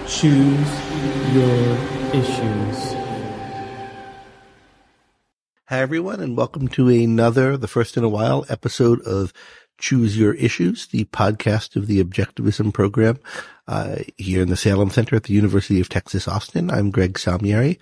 Choose your issues. Hi, everyone, and welcome to another, the first in a while, episode of Choose Your Issues, the podcast of the Objectivism program here in the Salem Center at the University of Texas, Austin. I'm Greg Salmieri.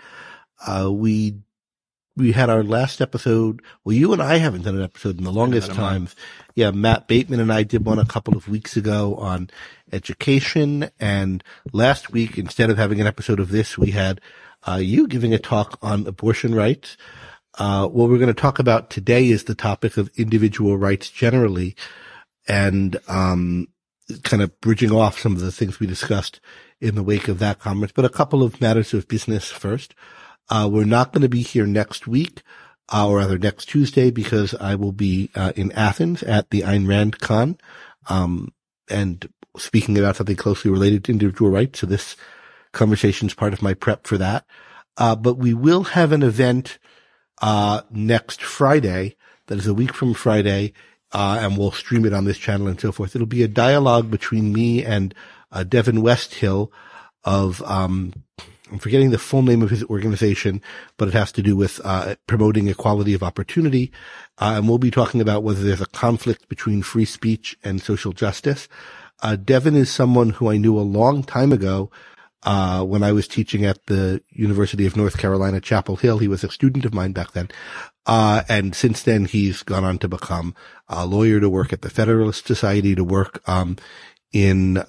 We had our last episode. Well, you and I haven't done an episode in the longest time. Yeah, Matt Bateman and I did one a couple of weeks ago on education. And last week, instead of having an episode of this, we had you giving a talk on abortion rights. What we're going to talk about today is the topic of individual rights generally, and kind of bridging off some of the things we discussed in the wake of that conference. But a couple of matters of business first. We're not going to be here next week, or rather next Tuesday, because I will be in Athens at the Ayn Rand Con, and speaking about something closely related to individual rights. So this conversation is part of my prep for that. But we will have an event next Friday, that is a week from Friday, and we'll stream it on this channel and so forth. It'll be a dialogue between me and Devin Westhill of I'm forgetting the full name of his organization, but it has to do with promoting equality of opportunity. And we'll be talking about whether there's a conflict between free speech and social justice. Devin is someone who I knew a long time ago when I was teaching at the University of North Carolina, Chapel Hill. He was a student of mine back then. And since then, he's gone on to become a lawyer, to work at the Federalist Society, to work in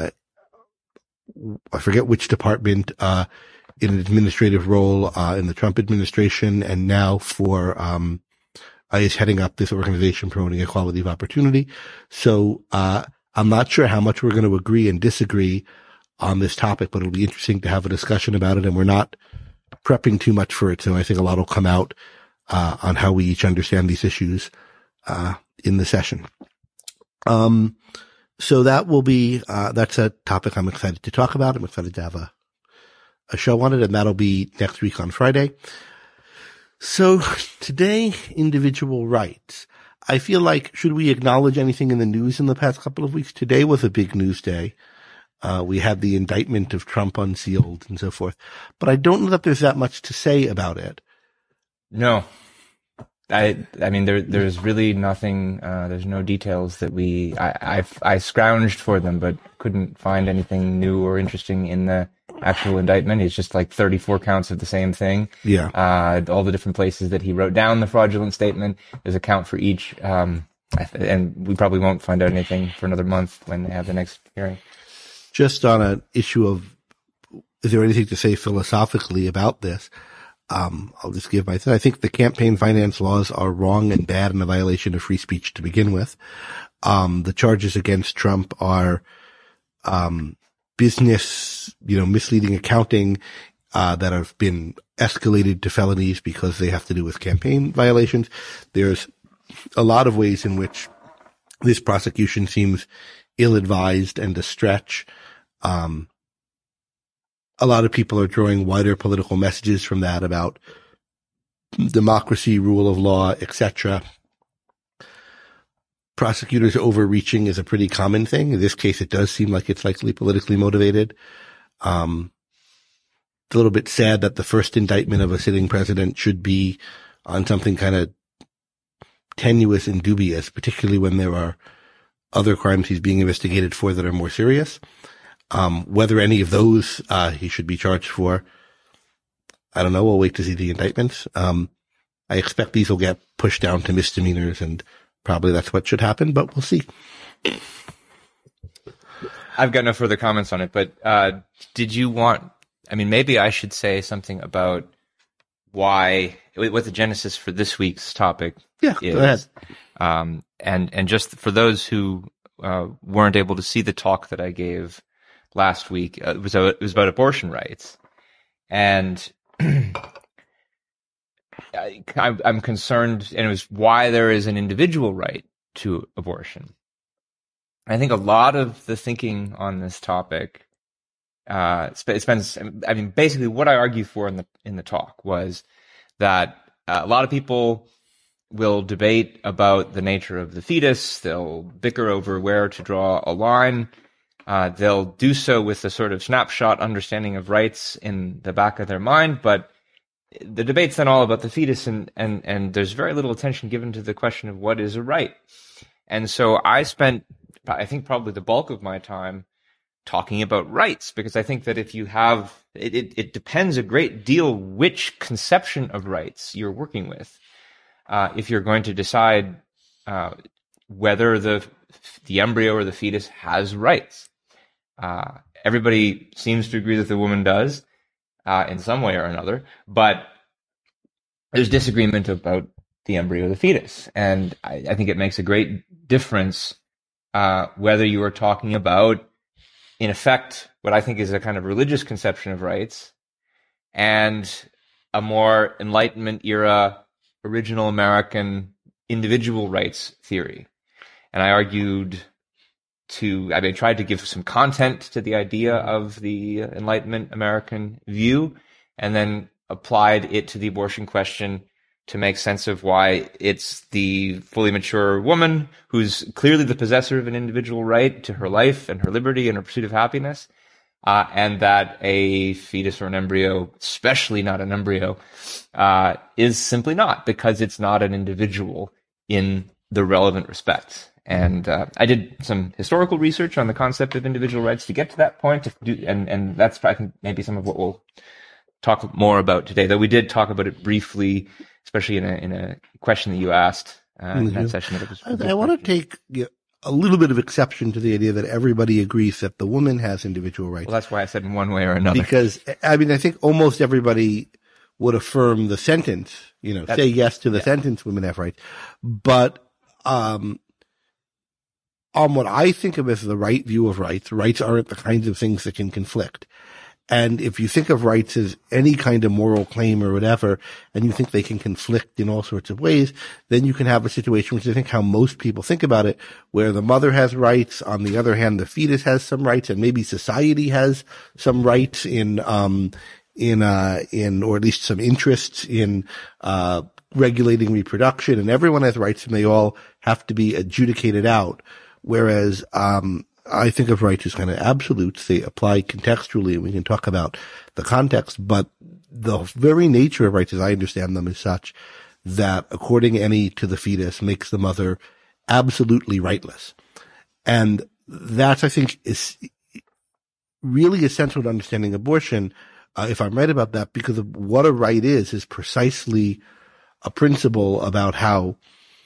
I forget which department, in an administrative role, in the Trump administration, and now is heading up this organization promoting equality of opportunity. So, I'm not sure how much we're going to agree and disagree on this topic, but it'll be interesting to have a discussion about it, and we're not prepping too much for it. So I think a lot will come out, on how we each understand these issues, in the session. So that will be, that's a topic I'm excited to talk about. I'm excited to have a show on it, and that'll be next week on Friday. So today, individual rights. I feel like, should we acknowledge anything in the news in the past couple of weeks? Today was a big news day. We had the indictment of Trump unsealed and so forth, but I don't know that there's that much to say about it. No. I mean, there's really nothing, there's no details that I scrounged for them, but couldn't find anything new or interesting in the actual indictment. It's just like 34 counts of the same thing. Yeah. All the different places that he wrote down the fraudulent statement, there's a count for each. And we probably won't find out anything for another month when they have the next hearing. Just on an issue of, is there anything to say philosophically about this? I'll just give my thing. I think the campaign finance laws are wrong and bad and a violation of free speech to begin with. The charges against Trump are, business, misleading accounting, that have been escalated to felonies because they have to do with campaign violations. There's a lot of ways in which this prosecution seems ill-advised and a stretch. A lot of people are drawing wider political messages from that about democracy, rule of law, etc. Prosecutors overreaching is a pretty common thing. In this case, it does seem like it's likely politically motivated. It's a little bit sad that the first indictment of a sitting president should be on something kind of tenuous and dubious, particularly when there are other crimes he's being investigated for that are more serious. Whether any of those, he should be charged for, I don't know. We'll wait to see the indictments. I expect these will get pushed down to misdemeanors, and probably that's what should happen, but we'll see. I've got no further comments on it, but, maybe I should say something about what the genesis for this week's topic is. Go ahead. And just for those who, weren't able to see the talk that I gave last week, it was about abortion rights. And I'm concerned, and it was why there is an individual right to abortion. I think a lot of the thinking on this topic, basically what I argued for in the talk was that a lot of people will debate about the nature of the fetus. They'll bicker over where to draw a line. They'll do so with a sort of snapshot understanding of rights in the back of their mind, but the debate's then all about the fetus, and there's very little attention given to the question of what is a right. And so I spent, I think, probably the bulk of my time talking about rights, because I think that if you have, it depends a great deal which conception of rights you're working with. If you're going to decide whether the embryo or the fetus has rights. Everybody seems to agree that the woman does in some way or another, but there's disagreement about the embryo or the fetus. And I think it makes a great difference whether you are talking about, in effect, what I think is a kind of religious conception of rights and a more Enlightenment era, original American individual rights theory. And I tried to give some content to the idea of the Enlightenment American view, and then applied it to the abortion question to make sense of why it's the fully mature woman who's clearly the possessor of an individual right to her life and her liberty and her pursuit of happiness, and that a fetus or an embryo, especially not an embryo, is simply not, because it's not an individual in the relevant respects. And I did some historical research on the concept of individual rights to get to that point, and that's, I think, maybe some of what we'll talk more about today, though we did talk about it briefly, especially in a question that you asked in that session. I want to take a little bit of exception to the idea that everybody agrees that the woman has individual rights. Well, that's why I said in one way or another. Because, I mean, I think almost everybody would affirm the sentence, say yes to the sentence, women have rights. But on what I think of as the right view of rights, rights aren't the kinds of things that can conflict. And if you think of rights as any kind of moral claim or whatever, and you think they can conflict in all sorts of ways, then you can have a situation, which I think how most people think about it, where the mother has rights, on the other hand, the fetus has some rights, and maybe society has some rights in or at least some interests in, regulating reproduction, and everyone has rights and they all have to be adjudicated out. Whereas, I think of rights as kind of absolutes. They apply contextually, and we can talk about the context, but the very nature of rights as I understand them is such that according to the fetus makes the mother absolutely rightless. And that's, I think, is really essential to understanding abortion, if I'm right about that, because of what a right is precisely a principle about how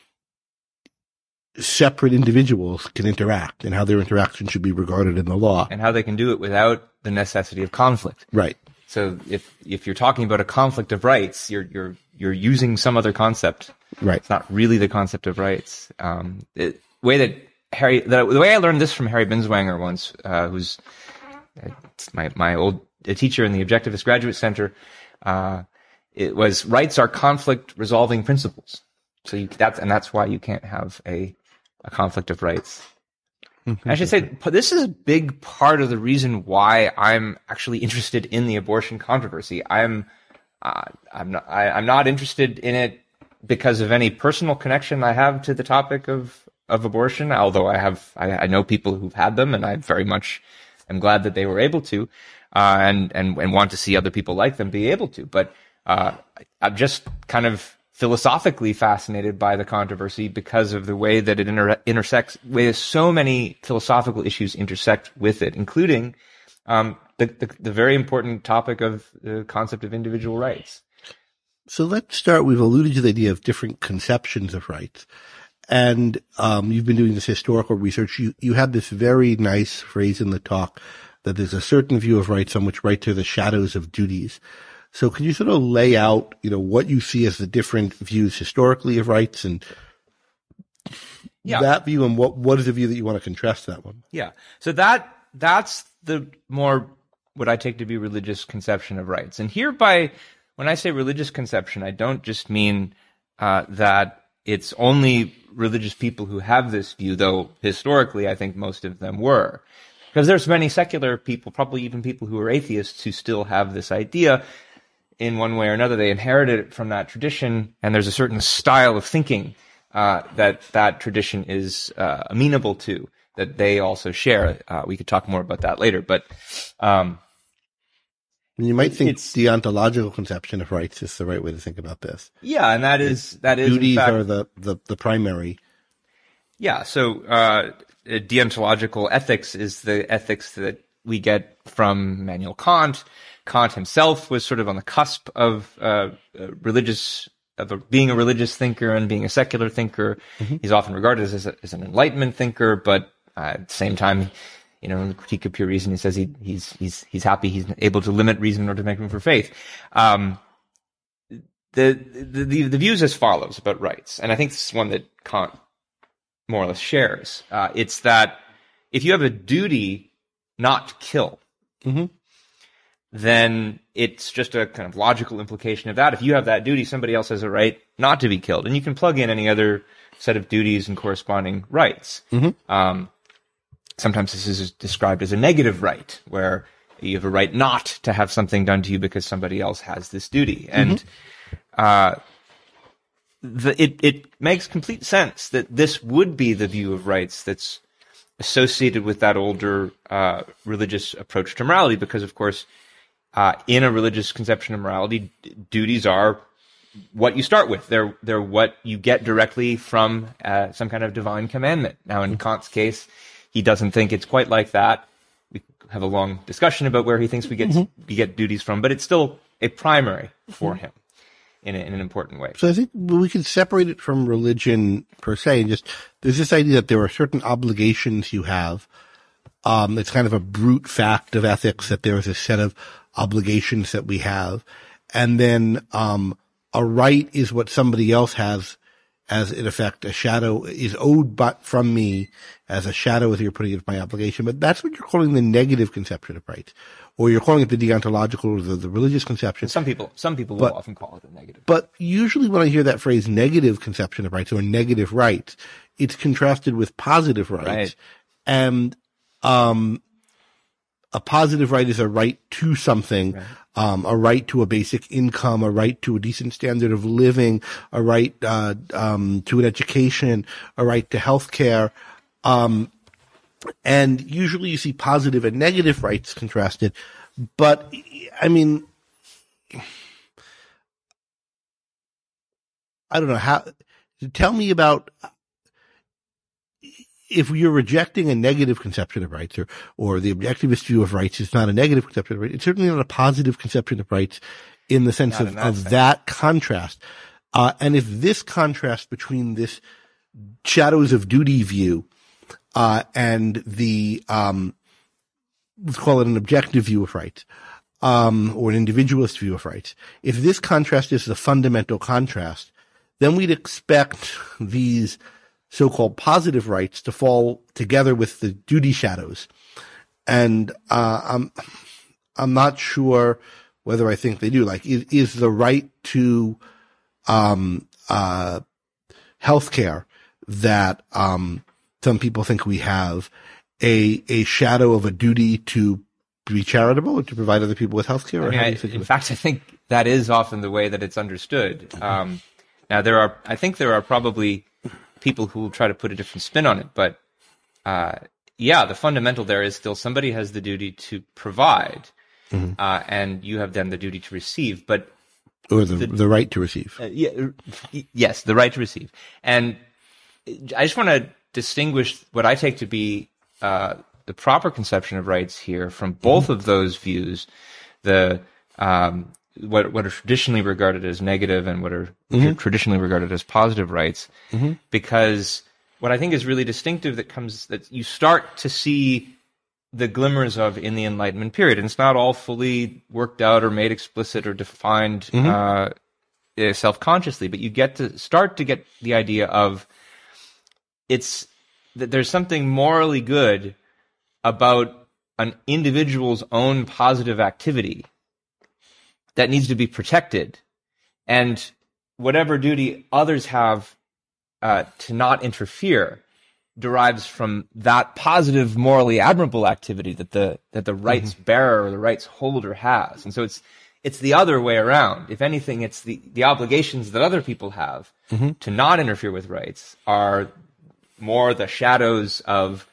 separate individuals can interact and how their interaction should be regarded in the law. And how they can do it without the necessity of conflict. Right. So if you're talking about a conflict of rights, you're using some other concept. Right. It's not really the concept of rights. The way I learned this from Harry Binswanger once, who's my old teacher in the Objectivist Graduate Center, it was rights are conflict resolving principles. So that's why you can't have a conflict of rights. I should say, this is a big part of the reason why I'm actually interested in the abortion controversy. I'm not interested in it because of any personal connection I have to the topic of abortion, although I know people who've had them, and I very much am glad that they were able to, and want to see other people like them be able to. But I'm just kind of philosophically fascinated by the controversy because of the way that it intersects, where so many philosophical issues intersect with it, including the very important topic of the concept of individual rights. So let's start. We've alluded to the idea of different conceptions of rights. And you've been doing this historical research. You had this very nice phrase in the talk that there's a certain view of rights on which rights are the shadows of duties. So can you sort of lay out, what you see as the different views historically of rights and that view, and what is the view that you want to contrast to that one? Yeah. So that's the more what I take to be religious conception of rights. And hereby, when I say religious conception, I don't just mean that it's only religious people who have this view, though historically I think most of them were. Because there's many secular people, probably even people who are atheists, who still have this idea. In one way or another, they inherited it from that tradition, and there's a certain style of thinking that tradition is amenable to. they also share. We could talk more about that later, but you might think the ontological conception of rights is the right way to think about this. Yeah, and that is duties in fact, are the primary. Yeah, so deontological ethics is the ethics that we get from Immanuel Kant. Kant himself was sort of on the cusp of being a religious thinker and being a secular thinker. Mm-hmm. He's often regarded as an Enlightenment thinker, but at the same time, in the Critique of Pure Reason, he says he's happy he's able to limit reason in order to make room for faith. The views as follows about rights, and I think this is one that Kant more or less shares. It's that if you have a duty not to kill, mm-hmm. then it's just a kind of logical implication of that. If you have that duty, somebody else has a right not to be killed. And you can plug in any other set of duties and corresponding rights. Mm-hmm. Sometimes this is described as a negative right, where you have a right not to have something done to you because somebody else has this duty. And it makes complete sense that this would be the view of rights that's associated with that older religious approach to morality, because, of course, in a religious conception of morality, duties are what you start with. They're what you get directly from some kind of divine commandment. Now, in Kant's case, he doesn't think it's quite like that. We have a long discussion about where he thinks we get duties from, but it's still a primary for him in an important way. So I think we can separate it from religion per se, and just there's this idea that there are certain obligations you have. It's kind of a brute fact of ethics that there is a set of obligations that we have, and then a right is what somebody else has, as in effect a shadow is owed but from me as a shadow, as you're putting it, of my obligation. But that's what you're calling the negative conception of rights, or you're calling it the deontological or the religious conception. Some people will often call it a negative. But usually when I hear that phrase negative conception of rights or negative rights, it's contrasted with positive rights. Right. And a positive right is a right to something, right. A right to a basic income, a right to a decent standard of living, a right to an education, a right to health care. And usually you see positive and negative rights contrasted. But, I mean, I don't know how – tell me about – if you're rejecting a negative conception of rights, or the objectivist view of rights is not a negative conception of rights, it's certainly not a positive conception of rights in the sense of that contrast. And if this contrast between this shadows of duty view, and the, let's call it an objective view of rights, or an individualist view of rights, if this contrast is the fundamental contrast, then we'd expect these so-called positive rights to fall together with the duty shadows. And I'm not sure whether I think they do. Like, is the right to healthcare that some people think we have a shadow of a duty to be charitable or to provide other people with healthcare? In fact, I think that is often the way that it's understood. Now, there are probably people who will try to put a different spin on it, but the fundamental there is still somebody has the duty to provide, and you have then the duty to receive, or the right to receive. Yes, the right to receive. And I just want to distinguish what I take to be the proper conception of rights here from both of those views, the what are traditionally regarded as negative and what are traditionally regarded as positive rights, because what I think is really distinctive that you start to see the glimmers of in the Enlightenment period, and it's not all fully worked out or made explicit or defined self-consciously, but you start to get the idea of that there's something morally good about an individual's own positive activity that needs to be protected, and whatever duty others have to not interfere derives from that positive, morally admirable activity that the rights bearer or the rights holder has. And so it's the other way around. If anything, it's the obligations that other people have to not interfere with rights are more the shadows of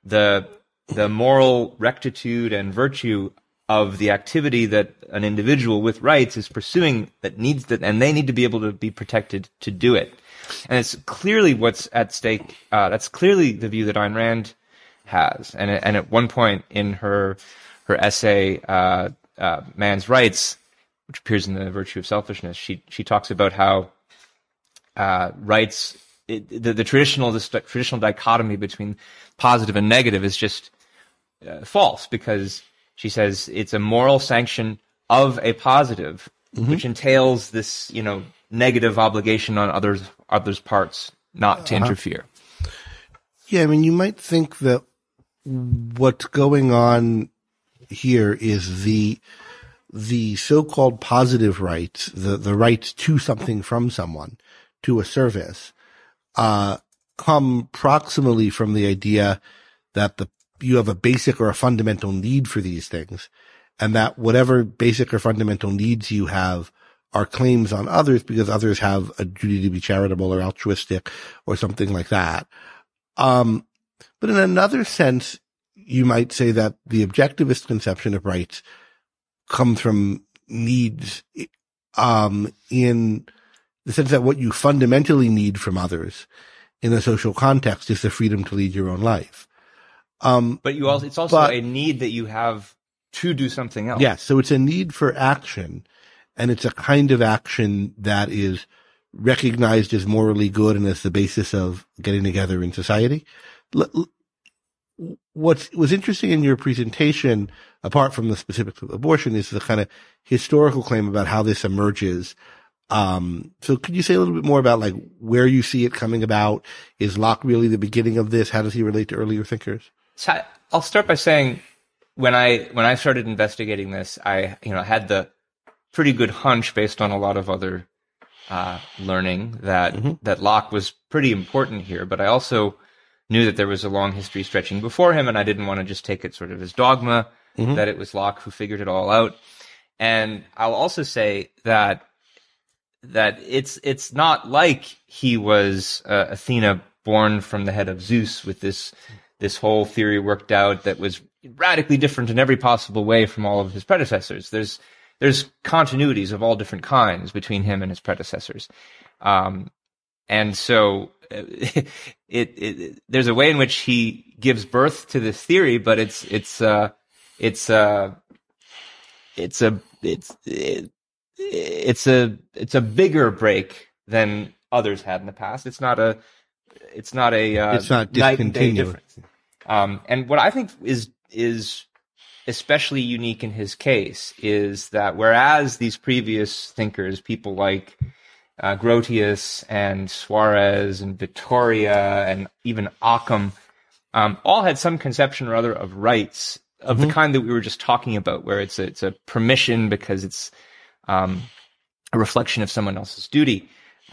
the moral rectitude and virtue of the activity that an individual with rights is pursuing and they need to be able to be protected to do it. And it's clearly what's at stake. That's clearly the view that Ayn Rand has. And at one point in her essay, Man's Rights, which appears in The Virtue of Selfishness, she talks about how rights, the traditional dichotomy between positive and negative is just false, because she says it's a moral sanction of a positive, which entails this, negative obligation on others' parts not to interfere. Yeah, I mean, you might think that what's going on here is the so-called positive rights, the rights to something from someone, to a service, come proximally from the idea that you have a basic or a fundamental need for these things, and that whatever basic or fundamental needs you have are claims on others because others have a duty to be charitable or altruistic or something like that. But in another sense, you might say that the objectivist conception of rights comes from needs, in the sense that what you fundamentally need from others in a social context is the freedom to lead your own life. But it's also a need that you have to do something else. Yes. So it's a need for action, and it's a kind of action that is recognized as morally good and as the basis of getting together in society. What was interesting in your presentation, apart from the specifics of abortion, is the kind of historical claim about how this emerges. So could you say a little bit more about like where you see it coming about? Is Locke really the beginning of this? How does he relate to earlier thinkers? So I'll start by saying when I started investigating this, I had the pretty good hunch based on a lot of other learning that Locke was pretty important here, but I also knew that there was a long history stretching before him, and I didn't want to just take it sort of as dogma that it was Locke who figured it all out. And I'll also say that it's not like he was Athena born from the head of Zeus with this whole theory worked out that was radically different in every possible way from all of his predecessors. There's continuities of all different kinds between him and his predecessors. And so there's a way in which he gives birth to this theory, but it's a bigger break than others had in the past. It's not night and day difference. And what I think is especially unique in his case is that whereas these previous thinkers, people like Grotius and Suarez and Vittoria and even Occam, all had some conception or other of rights of the kind that we were just talking about, where it's a permission because it's a reflection of someone else's duty.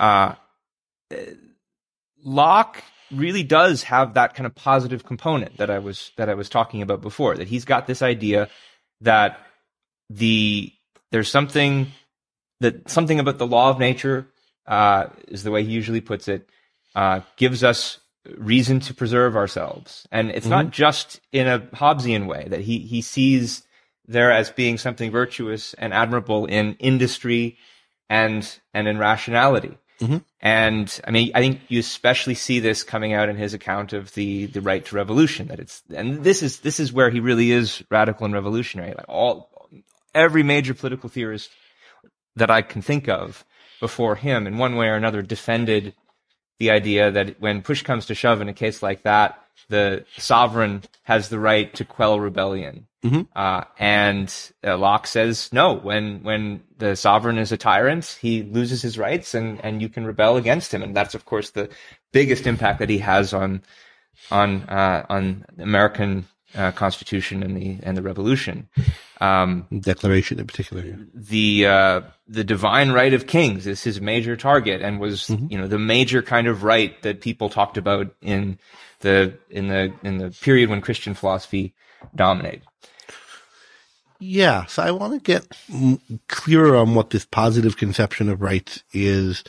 Locke really does have that kind of positive component that I was talking about before, that he's got this idea that there's something about the law of nature, is the way he usually puts it, gives us reason to preserve ourselves. And it's not just in a Hobbesian way, that he sees there as being something virtuous and admirable in industry and in rationality. And I mean, I think you especially see this coming out in his account of the right to revolution, and this is where he really is radical and revolutionary. Like every major political theorist that I can think of before him, in one way or another, defended the idea that when push comes to shove in a case like that, the sovereign has the right to quell rebellion. And Locke says, no, when the sovereign is a tyrant, he loses his rights and you can rebel against him. And that's, of course, the biggest impact that he has on the American Constitution and the Revolution. Declaration in particular. Yeah. The divine right of kings is his major target, and was, the major kind of right that people talked about in the period when Christian philosophy dominated. Yeah. So I want to get clearer on what this positive conception of rights is,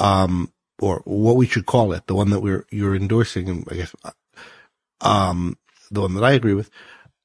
or what we should call it, the one that you're endorsing, I guess. the one that I agree with.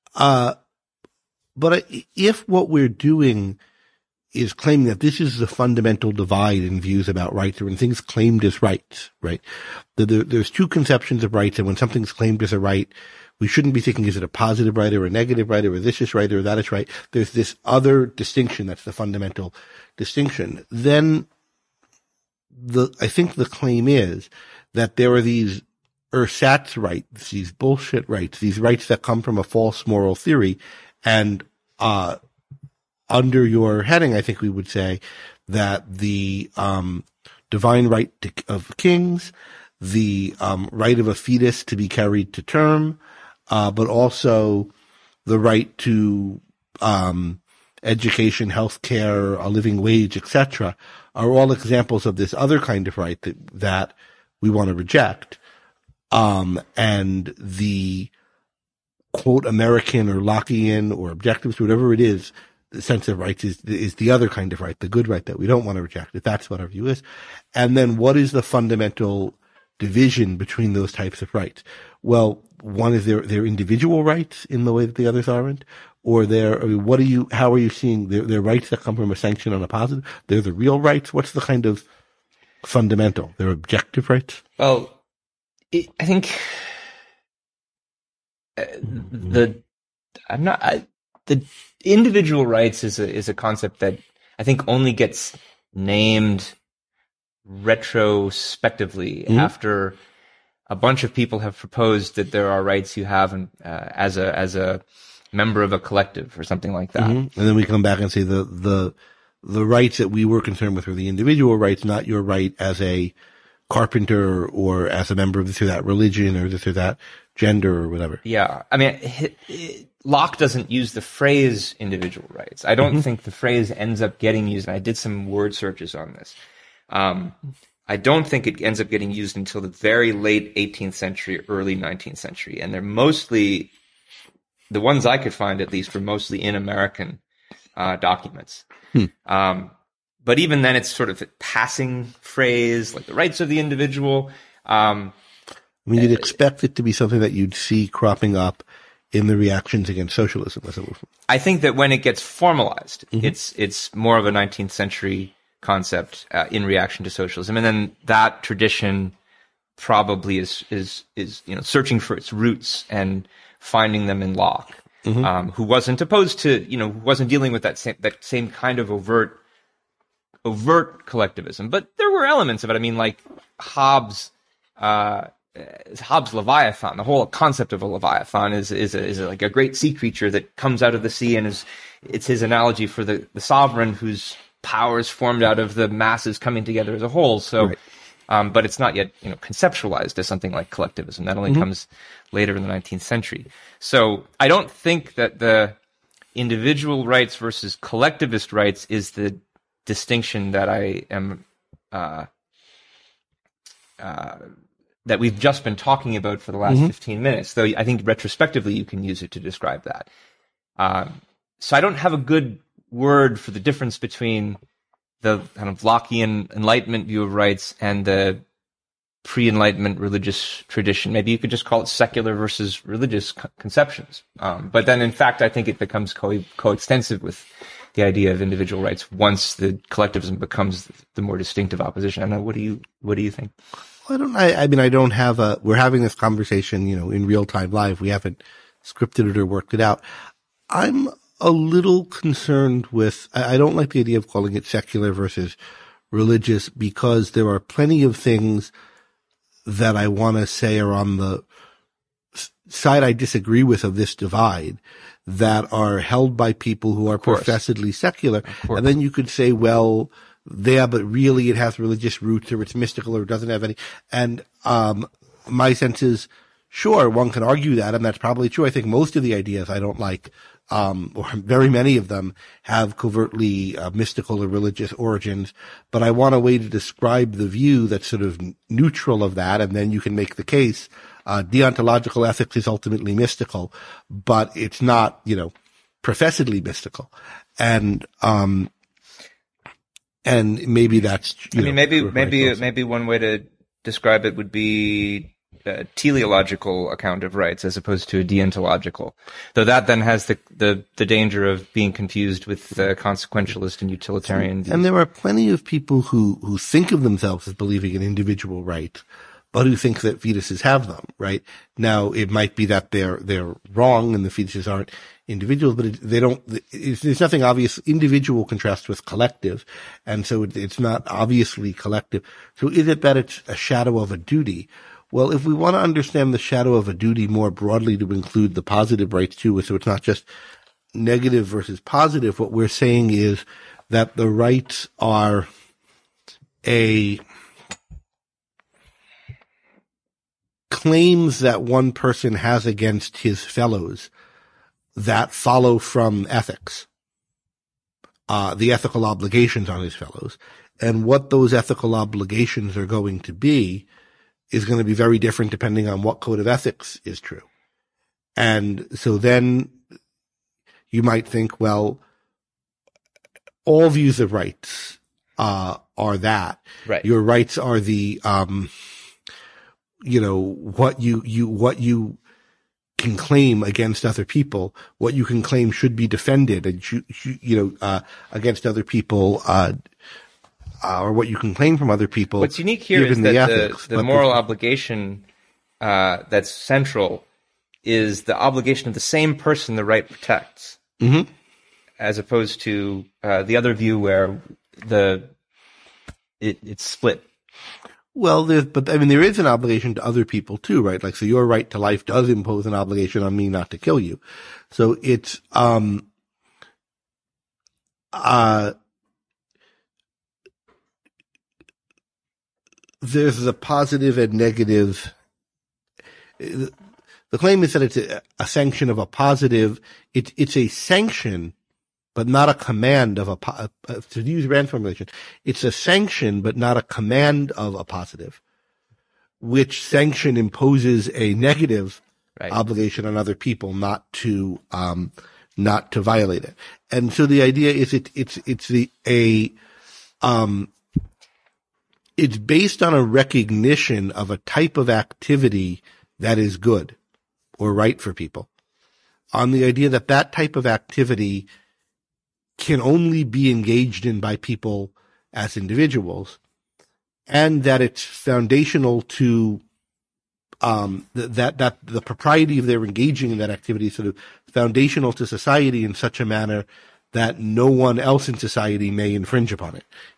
But if what we're doing is claiming that this is the fundamental divide in views about rights, or when things claimed as rights, right? There's two conceptions of rights, and when something's claimed as a right, we shouldn't be thinking, is it a positive right or a negative right, or this is right or that is right? There's this other distinction that's the fundamental distinction. Then I think the claim is that there are these ersatz rights, these bullshit rights, these rights that come from a false moral theory. And, under your heading, I think we would say that the, divine right of kings, the, right of a fetus to be carried to term, but also the right to, education, healthcare, a living wage, etc., are all examples of this other kind of right that we want to reject. And the quote American or Lockean or objectivist, whatever it is, the sense of rights is the other kind of right, the good right that we don't want to reject, if that's what our view is. And then what is the fundamental division between those types of rights? Well, one is their individual rights in the way that the others aren't, or how are you seeing their rights that come from a sanction on a positive? They're the real rights. What's the kind of fundamental? They're objective rights? Well, I think the individual rights is a concept that I think only gets named retrospectively after a bunch of people have proposed that there are rights you have as a member of a collective or something like that. Mm-hmm. And then we come back and say the rights that we were concerned with were the individual rights, not your right as a carpenter or as a member of this or that religion or this or that gender or whatever. Yeah. I mean, Locke doesn't use the phrase individual rights. I don't think the phrase ends up getting used. And I did some word searches on this. I don't think it ends up getting used until the very late 18th century, early 19th century. And they're mostly, the ones I could find at least, were mostly in American documents. But even then, it's sort of a passing phrase, like the rights of the individual. I mean, you'd expect it to be something that you'd see cropping up in the reactions against socialism as a movement. I think that when it gets formalized, it's more of a 19th century concept in reaction to socialism, and then that tradition probably is searching for its roots and finding them in Locke, who wasn't opposed to who wasn't dealing with that same kind of overt collectivism, but there were elements of it. I mean, like Hobbes' Leviathan. The whole concept of a Leviathan is like a great sea creature that comes out of the sea, and it's his analogy for the sovereign whose power is formed out of the masses coming together as a whole. So, right. But it's not yet conceptualized as something like collectivism. That only comes later in the 19th century. So I don't think that the individual rights versus collectivist rights is the distinction that I am that we've just been talking about for the last 15 minutes, though I think retrospectively you can use it to describe that. So I don't have a good word for the difference between the kind of Lockean Enlightenment view of rights and the pre-Enlightenment religious tradition. Maybe you could just call it secular versus religious conceptions. But then, in fact, I think it becomes coextensive with the idea of individual rights once the collectivism becomes the more distinctive opposition. I don't know. What do you think? I don't have we're having this conversation, in real time live. We haven't scripted it or worked it out. I'm a little concerned with, I don't like the idea of calling it secular versus religious, because there are plenty of things that I want to say are on the side I disagree with of this divide that are held by people who are professedly secular. And then you could say, well, but really it has religious roots, or it's mystical, or it doesn't have any. And my sense is, sure, one can argue that, and that's probably true. I think most of the ideas I don't like, or very many of them, have covertly mystical or religious origins. But I want a way to describe the view that's sort of neutral of that, and then you can make the case. Deontological ethics is ultimately mystical, but it's not, professedly mystical. And maybe that's, maybe one way to describe it would be teleological account of rights as opposed to a deontological. Though that then has the danger of being confused with the consequentialist and utilitarian views. And there are plenty of people who think of themselves as believing in individual rights, but who think that fetuses have them, right? Now, it might be that they're wrong and the fetuses aren't individuals, but there's nothing obvious. Individual contrasts with collective, and so it's not obviously collective. So is it that it's a shadow of a duty? Well, if we want to understand the shadow of a duty more broadly to include the positive rights too, so it's not just negative versus positive, what we're saying is that the rights are claims that one person has against his fellows that follow from ethics, the ethical obligations on his fellows. And what those ethical obligations are going to be is going to be very different depending on what code of ethics is true. And so then you might think, well, all views of rights are that. Right. Your rights are the what you can claim against other people, what you can claim should be defended and against other people, or what you can claim from other people. What's unique here is that the moral obligation that's central is the obligation of the same person the right protects, as opposed to the other view where it's split. Well, there is an obligation to other people too, right? Like, so your right to life does impose an obligation on me not to kill you. So it's, there's a positive and negative. The claim is that it's a sanction of a positive. It's a sanction, but not a command of to use Rand's formulation, it's a sanction, but not a command of a positive, which sanction imposes a negative obligation on other people not to violate it. And so the idea is it's based on a recognition of a type of activity that is good or right for people, on the idea that type of activity can only be engaged in by people as individuals, and that it's foundational to that the propriety of their engaging in that activity is sort of foundational to society in such a manner that no one else in society may infringe upon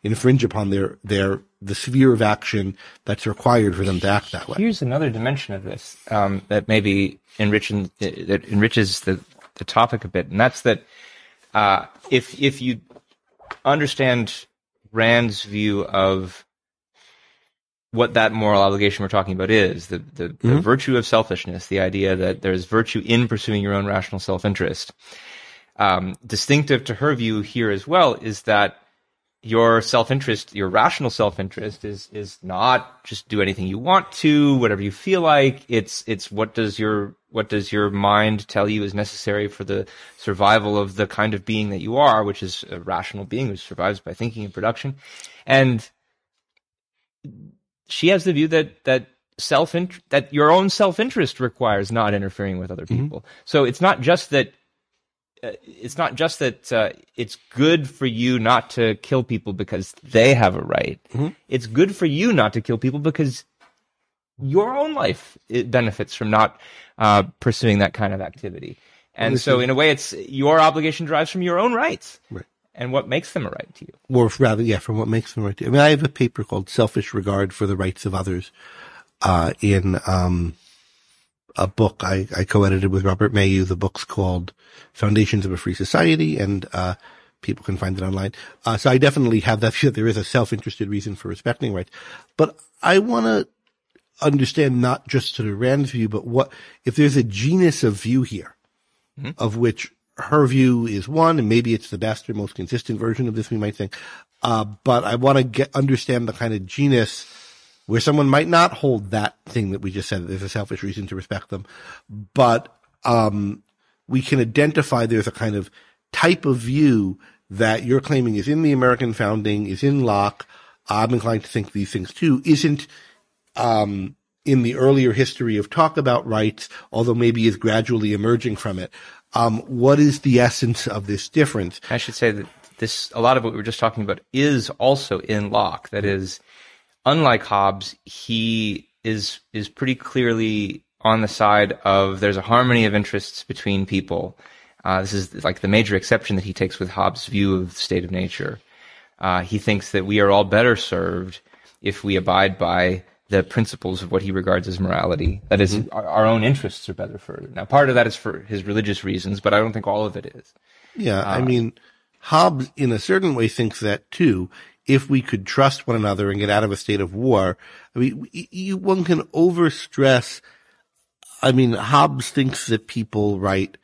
the sphere of action that's required for them to act that way. Here's another dimension of this that maybe enriches the topic a bit, and that's that. If you understand Rand's view of what that moral obligation we're talking about is, the virtue of selfishness, the idea that there's virtue in pursuing your own rational self-interest, distinctive to her view here as well is that your self-interest, your rational self-interest is not just do anything you want to, whatever you feel like. It's what does your mind tell you is necessary for the survival of the kind of being that you are, which is a rational being who survives by thinking and production. And she has the view that your own self-interest requires not interfering with other people. So it's not just that it's good for you not to kill people because they have a right. It's good for you not to kill people because your own life benefits from not pursuing that kind of activity. And so in a way, it's your obligation derives from your own rights. Right. And what makes them a right to you. Or rather, from what makes them a right to you. I mean, I have a paper called Selfish Regard for the Rights of Others in a book I co-edited with Robert Mayu. The book's called Foundations of a Free Society, and people can find it online. So I definitely have that view that there is a self-interested reason for respecting rights. But I want to understand not just sort of Rand's view, but if there's a genus of view here, of which her view is one, and maybe it's the best or most consistent version of this, we might think. But I want to understand the kind of genus where someone might not hold that thing that we just said, that there's a selfish reason to respect them. But we can identify there's a kind of type of view that you're claiming is in the American founding, is in Locke. I'm inclined to think these things too, isn't in the earlier history of talk about rights, although maybe is gradually emerging from it. What is the essence of this difference? I should say that a lot of what we were just talking about is also in Locke. That is, unlike Hobbes, he is pretty clearly on the side of there's a harmony of interests between people. This is like the major exception that he takes with Hobbes' view of the state of nature. He thinks that we are all better served if we abide by the principles of what he regards as morality. That is, our own interests are better furthered. Now, part of that is for his religious reasons, but I don't think all of it is. Yeah, I mean, Hobbes, in a certain way, thinks that too. If we could trust one another and get out of a state of war, I mean, one can overstress. I mean, Hobbes thinks that people write.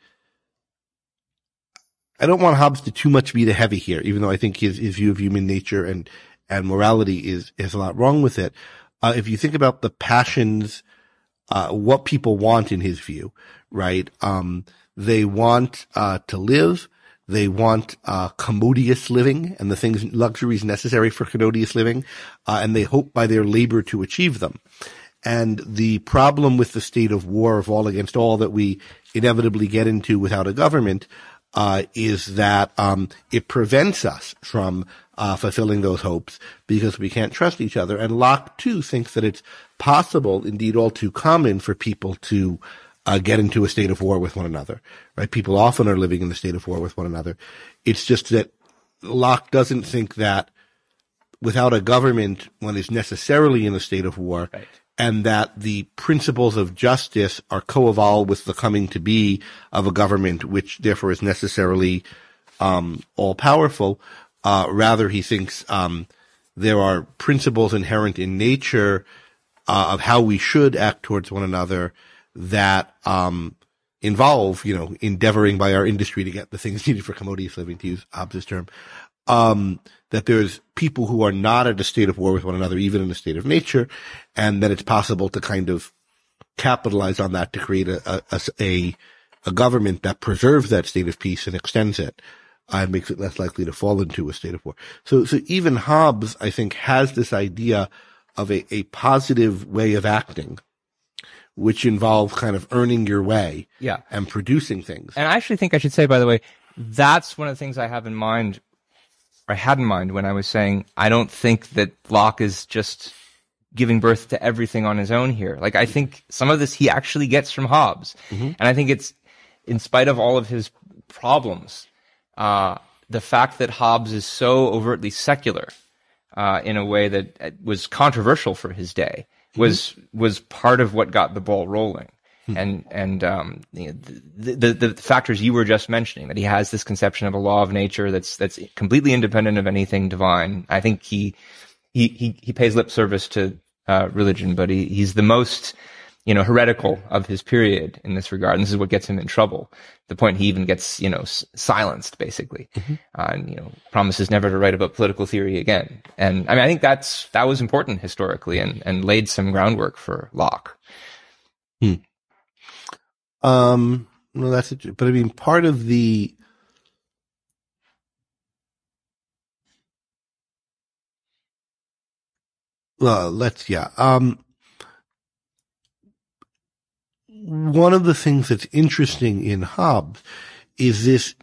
I don't want Hobbes to too much be the heavy here, even though I think his view of human nature and morality is a lot wrong with it. If you think about the passions, what people want in his view, right? They want to live. They want commodious living and the luxuries necessary for commodious living, and they hope by their labor to achieve them. And the problem with the state of war, of all against all, that we inevitably get into without a government, is that it prevents us from fulfilling those hopes because we can't trust each other. And Locke too thinks that it's possible, indeed all too common, for people to get into a state of war with one another, right? People often are living in the state of war with one another. It's just that Locke doesn't think that without a government, one is necessarily in a state of war, right, and that the principles of justice are co-evolved with the coming to be of a government, which therefore is necessarily all-powerful. Rather, he thinks there are principles inherent in nature of how we should act towards one another that involve, endeavoring by our industry to get the things needed for commodious living, to use Hobbes' term, that there's people who are not at a state of war with one another, even in a state of nature, and that it's possible to kind of capitalize on that to create a government that preserves that state of peace and extends it, and makes it less likely to fall into a state of war. So even Hobbes, I think, has this idea of a positive way of acting, which involves kind of earning your way, and producing things. And I actually think I should say, by the way, that's one of the things I have in mind, or I had in mind when I was saying I don't think that Locke is just giving birth to everything on his own here. Like, I think some of this he actually gets from Hobbes. And I think it's, in spite of all of his problems, the fact that Hobbes is so overtly secular in a way that was controversial for his day was part of what got the ball rolling. And the factors you were just mentioning, that he has this conception of a law of nature that's completely independent of anything divine. I think he pays lip service to religion, but he's the most heretical of his period in this regard. And this is what gets him in trouble. The point he even gets silenced, basically, and promises never to write about political theory again. And I mean, I think that was important historically and laid some groundwork for Locke. No, that's it. But I mean, part of the one of the things that's interesting in Hobbes is this.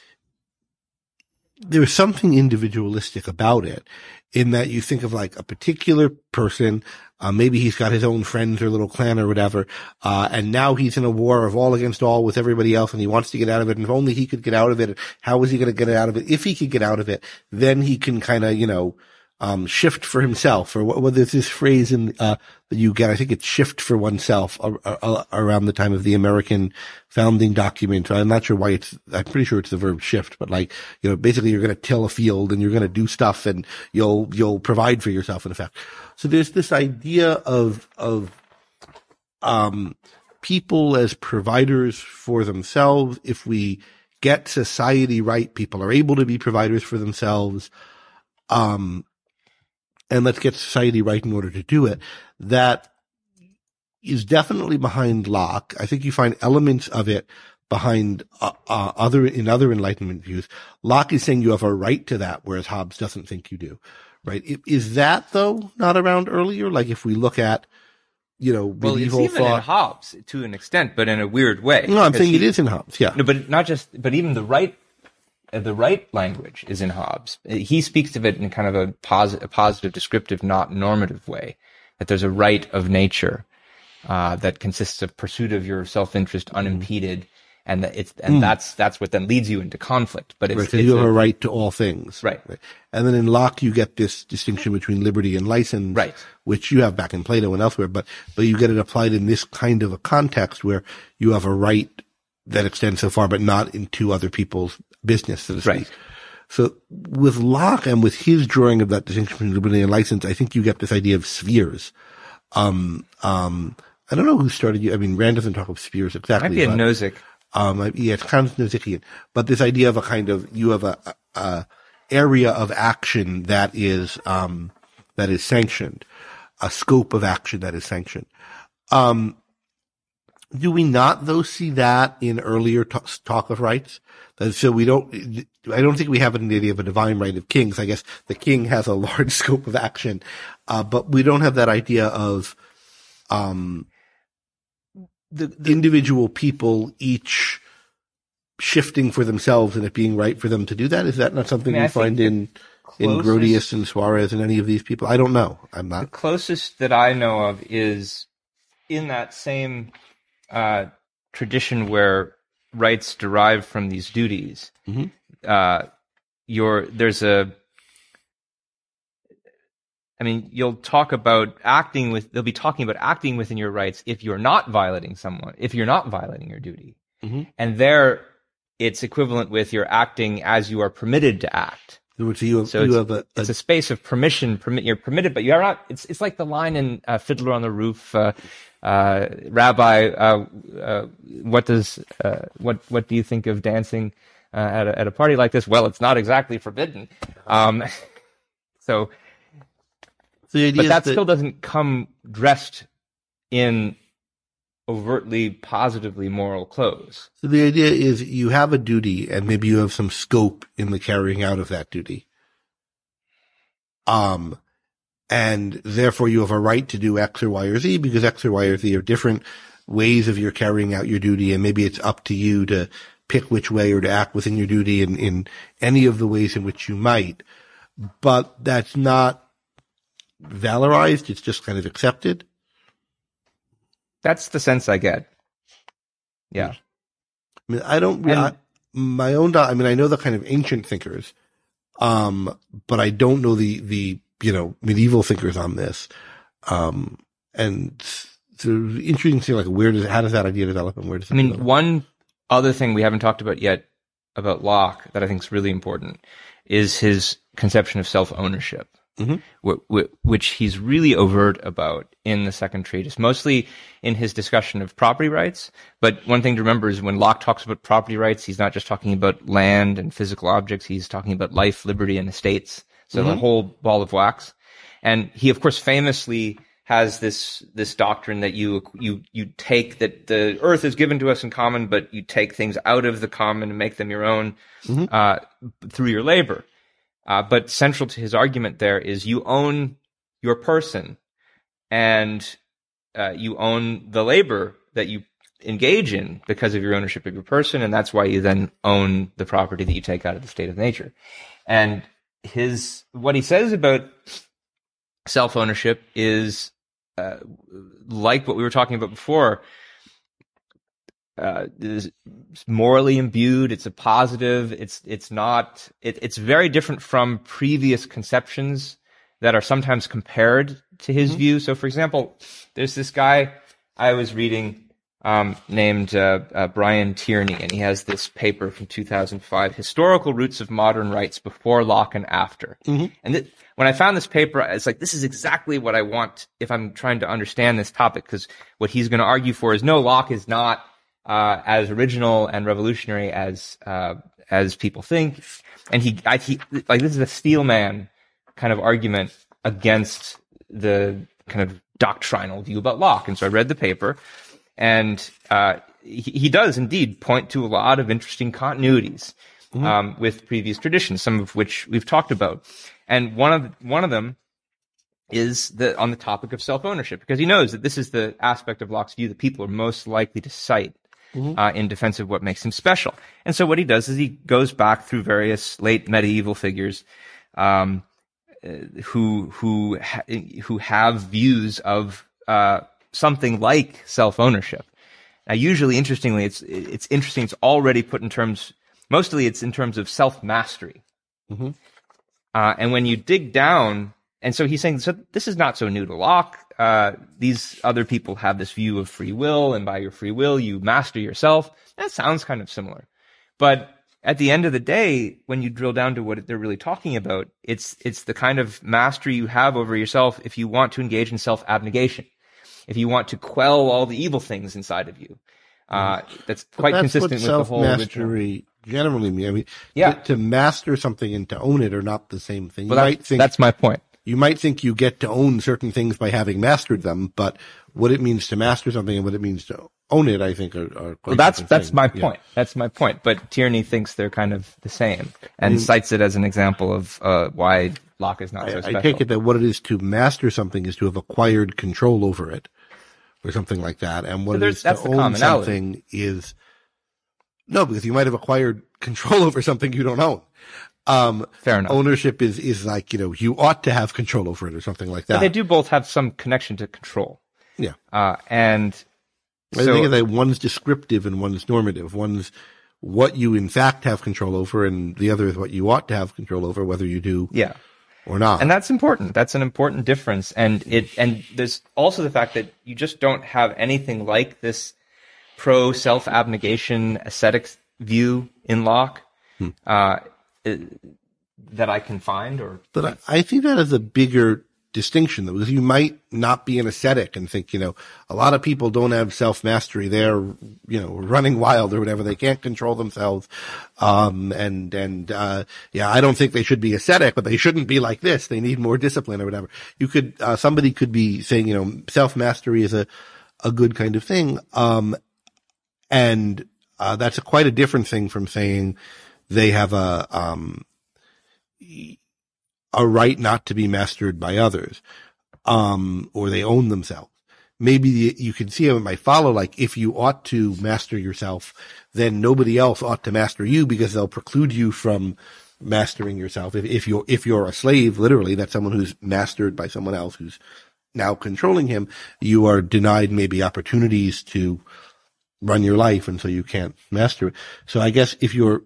There's something individualistic about it, in that you think of like a particular person, maybe he's got his own friends or little clan or whatever, and now he's in a war of all against all with everybody else, and he wants to get out of it, and if only he could get out of it, how is he going to get out of it? If he could get out of it, then he can kind of, shift for himself, or what there's this phrase that you get, I think it's shift for oneself, around the time of the American founding document. I'm not sure why I'm pretty sure it's the verb shift, but basically you're going to till a field and you're going to do stuff and you'll provide for yourself in effect. So there's this idea of people as providers for themselves. If we get society right, people are able to be providers for themselves. And let's get society right in order to do it. That is definitely behind Locke. I think you find elements of it behind other Enlightenment views. Locke is saying you have a right to that, whereas Hobbes doesn't think you do. Right? Is that, though, not around earlier? Like, if we look at, Well, it's medieval even in thought. Hobbes to an extent, but in a weird way. No, I'm because saying it is in Hobbes. Yeah. No, but but even the right language is in Hobbes. He speaks of it in kind of a positive, descriptive, not normative way. That there's a right of nature that consists of pursuit of your self-interest unimpeded, and that's what then leads you into conflict. But Right, 'cause you have a right to all things. Right. And then in Locke, you get this distinction between liberty and license, Right. which you have back in Plato and elsewhere, but you get it applied in this kind of a context where you have a right that extends so far, but not into other people's business, so to speak. Right. So with Locke and with his drawing of that distinction between liberty and license, I think you get this idea of spheres. I don't know who started you. I mean, Rand doesn't talk of spheres exactly. Might be a Nozick. Yeah, it's kind of Nozickian, but this idea of you have a area of action that is sanctioned, a scope of action that is sanctioned. Do we not though see that in earlier talk of rights? So I don't think we have an idea of a divine right of kings. I guess the king has a large scope of action, but we don't have that idea of, the individual people each shifting for themselves and it being right for them to do that. Is that not something we find in Grotius and Suarez and any of these people? I don't know. I'm not. The closest that I know of is in that same tradition where rights derive from these duties. Mm-hmm. You'll talk about they'll be talking about acting within your rights if you're not violating your duty. Mm-hmm. And there it's equivalent with you're acting as you are permitted to act. It's a space of permission. You're permitted, but you are not. It's like the line in Fiddler on the Roof, Rabbi. What do you think of dancing at a party like this? Well, it's not exactly forbidden. But that still doesn't come dressed in overtly positively moral clothes. So the idea is you have a duty and maybe you have some scope in the carrying out of that duty. And therefore you have a right to do X or Y or Z because X or Y or Z are different ways of your carrying out your duty. And maybe it's up to you to pick which way or to act within your duty in any of the ways in which you might. But that's not valorized. It's just kind of accepted. That's the sense I get. Yeah. I mean, I know the kind of ancient thinkers, but I don't know the medieval thinkers on this. And so interesting to see how does that idea develop and where does it develop? One other thing we haven't talked about yet about Locke that I think is really important is his conception of self-ownership. Mm-hmm. Which he's really overt about in the second treatise, mostly in his discussion of property rights. But one thing to remember is when Locke talks about property rights, he's not just talking about land and physical objects, he's talking about life, liberty, and estates. So the whole ball of wax. And he, of course, famously has this doctrine that you take that the earth is given to us in common, but you take things out of the common and make them your own through your labor. But central to his argument there is you own your person and you own the labor that you engage in because of your ownership of your person, and that's why you then own the property that you take out of the state of nature. And what he says about self-ownership is like what we were talking about before. Is morally imbued. It's a positive. It's very different from previous conceptions that are sometimes compared to his view. So, for example, there's this guy I was reading named Brian Tierney, and he has this paper from 2005, Historical Roots of Modern Rights Before Locke and After. Mm-hmm. And when I found this paper, it's like, this is exactly what I want if I'm trying to understand this topic, because what he's going to argue for is, no, Locke is not as original and revolutionary as people think. And he this is a steelman kind of argument against the kind of doctrinal view about Locke. And so I read the paper, and he does indeed point to a lot of interesting continuities with previous traditions, some of which we've talked about. And one of them is on the topic of self-ownership, because he knows that this is the aspect of Locke's view that people are most likely to cite in defense of what makes him special. And so what he does is he goes back through various late medieval figures who have views of something like self-ownership. Now, usually, interestingly, it's interesting. It's already put in terms. Mostly, it's in terms of self-mastery. And when you dig down, and so he's saying, so this is not so new to Locke. These other people have this view of free will, and by your free will, you master yourself. That sounds kind of similar. But at the end of the day, when you drill down to what they're really talking about, it's the kind of mastery you have over yourself if you want to engage in self-abnegation, if you want to quell all the evil things inside of you. That's quite consistent with the whole self-mastery generally mean. I mean, to master something and to own it are not the same thing. Well, that's my point. You might think you get to own certain things by having mastered them, but what it means to master something and what it means to own it, I think, are quite different that's things. my point. That's my point. But Tierney thinks they're kind of the same and cites it as an example of why Locke is not so special. I take it that what it is to master something is to have acquired control over it, or something like that. And what it is to own something is no, because you might have acquired control over something you don't own. Fair enough. Ownership is like, you ought to have control over it or something like that. But they do both have some connection to control. Yeah. And I think that one's descriptive and one's normative. One's what you in fact have control over, and the other is what you ought to have control over, whether you do or not. And that's important. That's an important difference. And there's also the fact that you just don't have anything like this pro self-abnegation ascetic view in Locke. That I can find, but I think that is a bigger distinction, though, because you might not be an ascetic and think, a lot of people don't have self-mastery. They're, running wild or whatever. They can't control themselves. I don't think they should be ascetic, but they shouldn't be like this. They need more discipline or whatever. Somebody could be saying, self-mastery is a good kind of thing. That's quite a different thing from saying they have a right not to be mastered by others, or they own themselves. Maybe you can see how it might follow, like, if you ought to master yourself, then nobody else ought to master you because they'll preclude you from mastering yourself. If you're a slave, literally, that's someone who's mastered by someone else who's now controlling him, you are denied maybe opportunities to run your life, and so you can't master it. So I guess if you're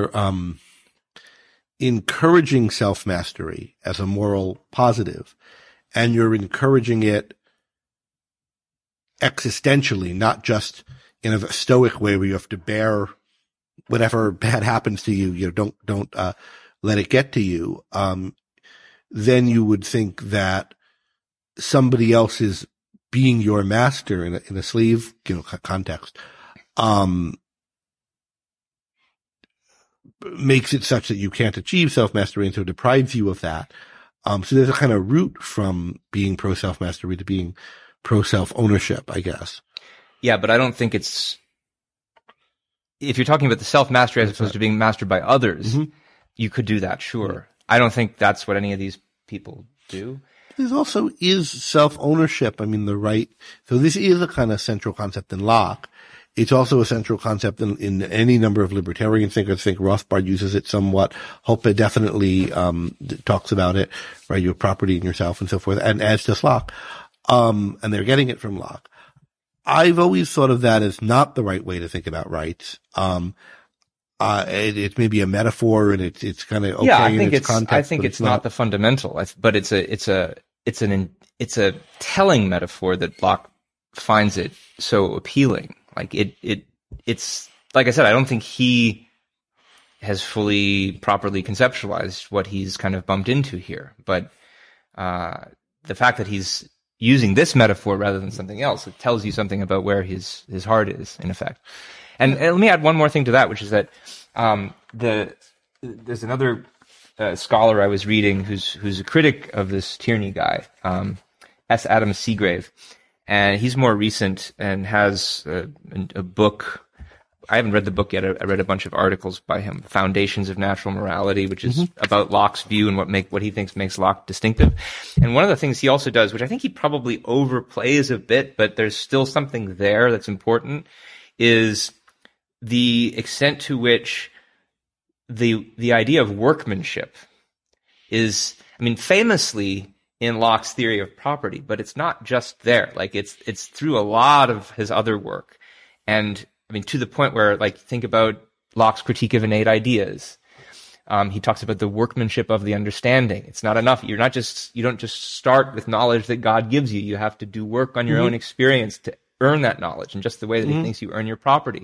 encouraging self-mastery as a moral positive, and you're encouraging it existentially, not just in a stoic way where you have to bear whatever bad happens to you, don't let it get to you, then you would think that somebody else is being your master in a slave, context, makes it such that you can't achieve self-mastery, and so deprives you of that. So there's a kind of route from being pro self-mastery to being pro self-ownership, I guess. Yeah, but I don't think it's, if you're talking about the self-mastery as opposed to being mastered by others, you could do that, sure. I don't think that's what any of these people do. There also is self-ownership. I mean, the right. So this is a kind of central concept in Locke. It's also a central concept in any number of libertarian thinkers. I think Rothbard uses it somewhat. Hoppe definitely talks about it, right? Your property in yourself and so forth, and as does Locke. And they're getting it from Locke. I've always thought of that as not the right way to think about rights. It's maybe a metaphor, and it's kind of okay in its context. I think it's not the fundamental, but it's a telling metaphor that Locke finds it so appealing. Like it's like I said, I don't think he has fully properly conceptualized what he's kind of bumped into here. But the fact that he's using this metaphor rather than something else, it tells you something about where his heart is, in effect. And let me add one more thing to that, which is that there's another scholar I was reading who's a critic of this Tierney guy, S. Adam Seagrave, and he's more recent and has a book I haven't read the book yet. I read a bunch of articles by him, Foundations of Natural Morality, which is about Locke's view and what he thinks makes Locke distinctive. And one of the things he also does, which I think he probably overplays a bit, but there's still something there that's important, is the extent to which the idea of workmanship is, I mean, famously in Locke's theory of property, but it's not just there. Like it's through a lot of his other work. And I mean, to the point where, like, think about Locke's critique of innate ideas. He talks about the workmanship of the understanding. It's not enough. You don't just start with knowledge that God gives you. You have to do work on your own experience to earn that knowledge, in just the way that he thinks you earn your property.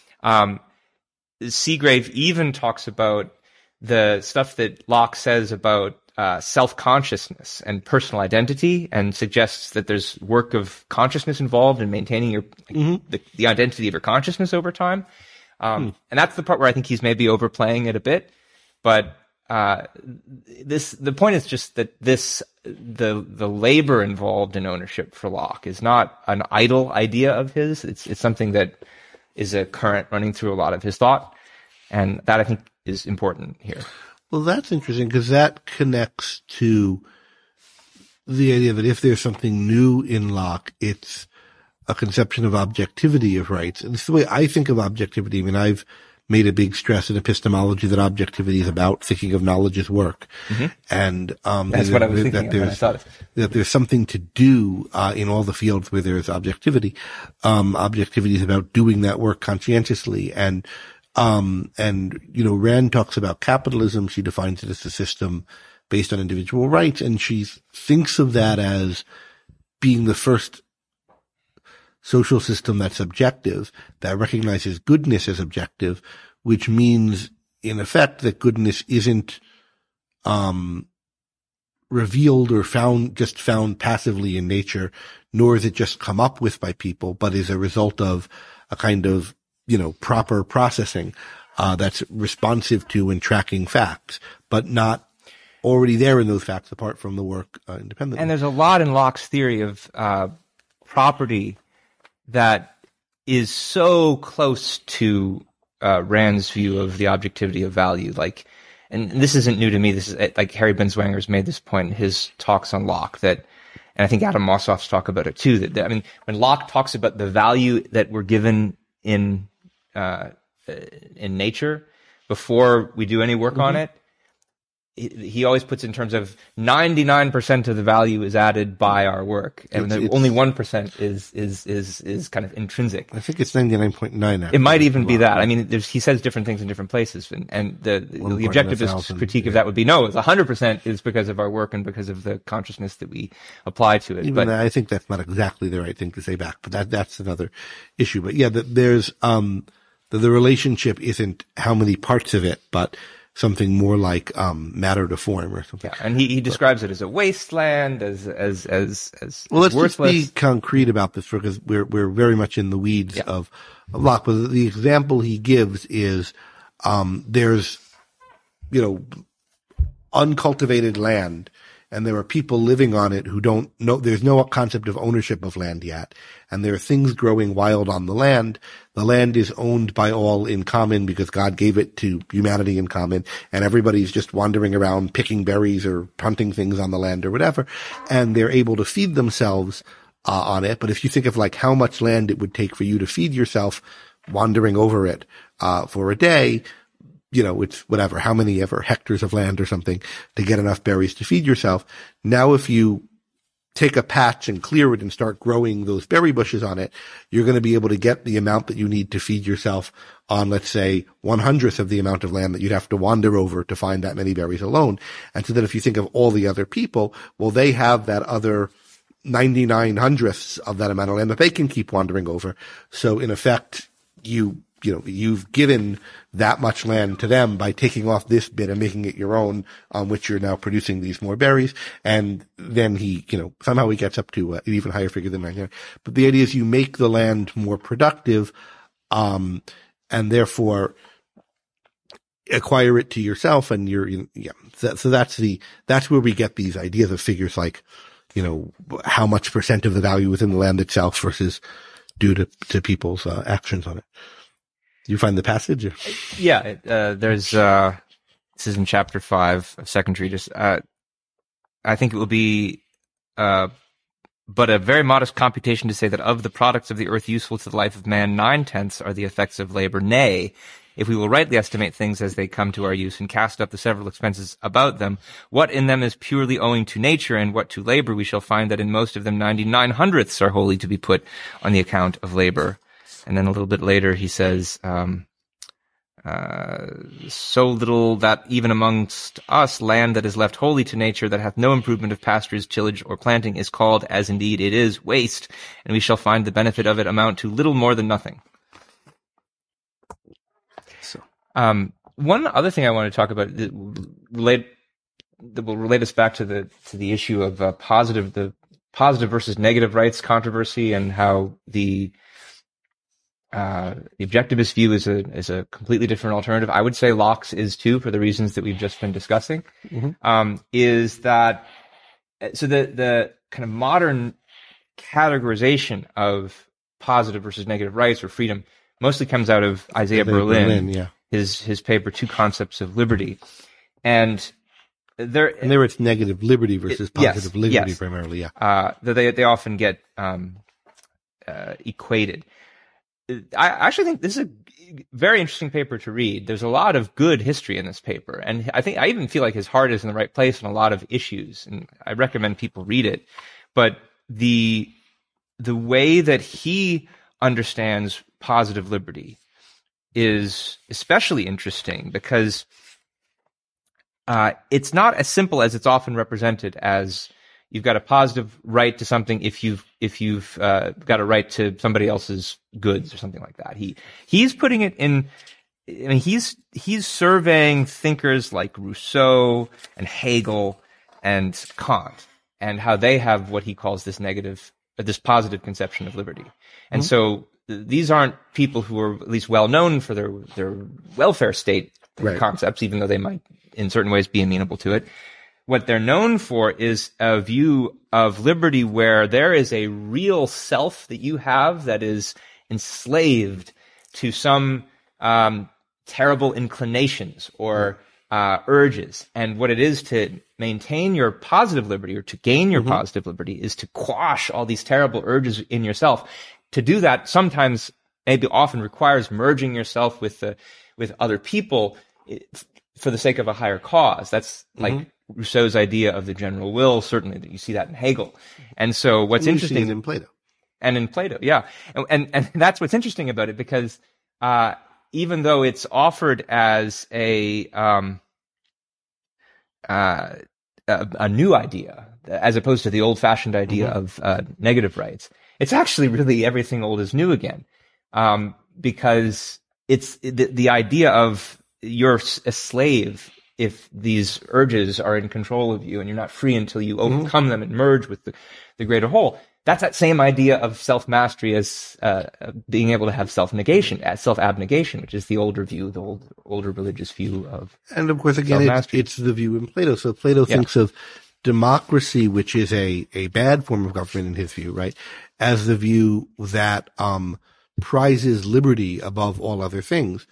Seagrave even talks about the stuff that Locke says about self-consciousness and personal identity, and suggests that there's work of consciousness involved in maintaining your the identity of your consciousness over time. And that's the part where I think he's maybe overplaying it a bit. But the point is just that the labor involved in ownership for Locke is not an idle idea of his. It's something that is a current running through a lot of his thought, and that I think is important here. Well, that's interesting, because that connects to the idea that if there's something new in Locke, it's a conception of objectivity of rights. And it's the way I think of objectivity. I mean, I've made a big stress in epistemology that objectivity is about thinking of knowledge as work. And that's what I was thinking of when I thought of it. That there's something to do in all the fields where there's objectivity. Objectivity is about doing that work conscientiously. And you know, Rand talks about capitalism. She defines it as a system based on individual rights, and she thinks of that as being the first social system that's objective, that recognizes goodness as objective, which means, in effect, that goodness isn't revealed or found passively in nature, nor is it just come up with by people, but is a result of a kind of, you know, proper processing that's responsive to and tracking facts, but not already there in those facts apart from the work independently. And there's a lot in Locke's theory of property that is so close to Rand's view of the objectivity of value. Like, and this isn't new to me. This is like Harry Binswanger's made this point in his talks on Locke, that, and I think Adam Mossoff's talk about it too, that I mean, when Locke talks about the value that we're given in nature before we do any work on it, he always puts in terms of 99% of the value is added by our work, and only 1% is kind of intrinsic. I think it's 99.9. It might even be that. I mean, he says different things in different places, and the objectivist critique of that would be, no, it's 100% is because of our work and because of the consciousness that we apply to it. Even I think that's not exactly the right thing to say back, but that's another issue. But yeah, there's the relationship isn't how many parts of it, but something more like matter to form or something. Yeah, and he describes it as a wasteland, as well. Let's worthless. Just be concrete about this, because we're very much in the weeds of Locke. But the example he gives is there's, you know, uncultivated land, and there are people living on it who don't know, there's no concept of ownership of land yet. And there are things growing wild on the land. The land is owned by all in common because God gave it to humanity in common. And everybody's just wandering around picking berries or hunting things on the land or whatever. And they're able to feed themselves on it. But if you think of like how much land it would take for you to feed yourself wandering over it for a day, you know, it's whatever, how many ever hectares of land or something to get enough berries to feed yourself. Now, if you take a patch and clear it and start growing those berry bushes on it, you're going to be able to get the amount that you need to feed yourself on, let's say, 1/100th of the amount of land that you'd have to wander over to find that many berries alone. And so that if you think of all the other people, well, they have that other 99/100ths of that amount of land that they can keep wandering over. So in effect, you've given that much land to them by taking off this bit and making it your own, on which you're now producing these more berries. And then he, somehow he gets up to an even higher figure than 99. But the idea is you make the land more productive, and therefore acquire it to yourself. And so that's where we get these ideas of figures like, how much percent of the value within the land itself versus due to people's actions on it. you find the passage? Yeah, there's this is in chapter 5 of Second Treatise. I think it will be but a very modest computation to say that of the products of the earth useful to the life of man, 9/10 are the effects of labor. Nay, if we will rightly estimate things as they come to our use and cast up the several expenses about them, what in them is purely owing to nature and what to labor, we shall find that in most of them 99/100ths are wholly to be put on the account of labor. And then a little bit later he says, so little that even amongst us land that is left wholly to nature, that hath no improvement of pastures, tillage, or planting, is called, as indeed it is, waste, and we shall find the benefit of it amount to little more than nothing. So, one other thing I want to talk about that will relate us back to the issue of the positive versus negative rights controversy, and how the objectivist view is a completely different alternative. I would say Locke's is too, for the reasons that we've just been discussing. Is that so? The kind of modern categorization of positive versus negative rights or freedom mostly comes out of Isaiah Berlin, yeah. His paper Two Concepts of Liberty, and there it's negative liberty versus positive liberty primarily. Yeah, they often get equated. I actually think this is a very interesting paper to read. There's a lot of good history in this paper, and I even feel like his heart is in the right place on a lot of issues, and I recommend people read it. But the way that he understands positive liberty is especially interesting because it's not as simple as it's often represented as you've got a positive right to something if you've got a right to somebody else's goods or something like that. He's putting it in. I mean, he's surveying thinkers like Rousseau and Hegel and Kant and how they have what he calls this positive conception of liberty. And so these aren't people who are at least well known for their welfare state concepts, even though they might in certain ways be amenable to it. What they're known for is a view of liberty where there is a real self that you have that is enslaved to some terrible inclinations or urges. And what it is to maintain your positive liberty or to gain your positive liberty is to quash all these terrible urges in yourself. To do that sometimes, maybe often requires merging yourself with other people for the sake of a higher cause. That's like Rousseau's idea of the general will, certainly that you see that in Hegel. And so what's interesting in Plato. And in Plato, yeah. And that's what's interesting about it, because even though it's offered as a new idea, as opposed to the old-fashioned idea of negative rights, it's actually really everything old is new again, because it's the idea of you're a slave if these urges are in control of you and you're not free until you overcome them and merge with the greater whole. That's that same idea of self-mastery as being able to have self-negation, as self-abnegation, which is the older view, the older religious view of And of course, again, it's the view in Plato. So Plato thinks of democracy, which is a bad form of government in his view, right, as the view that prizes liberty above all other things.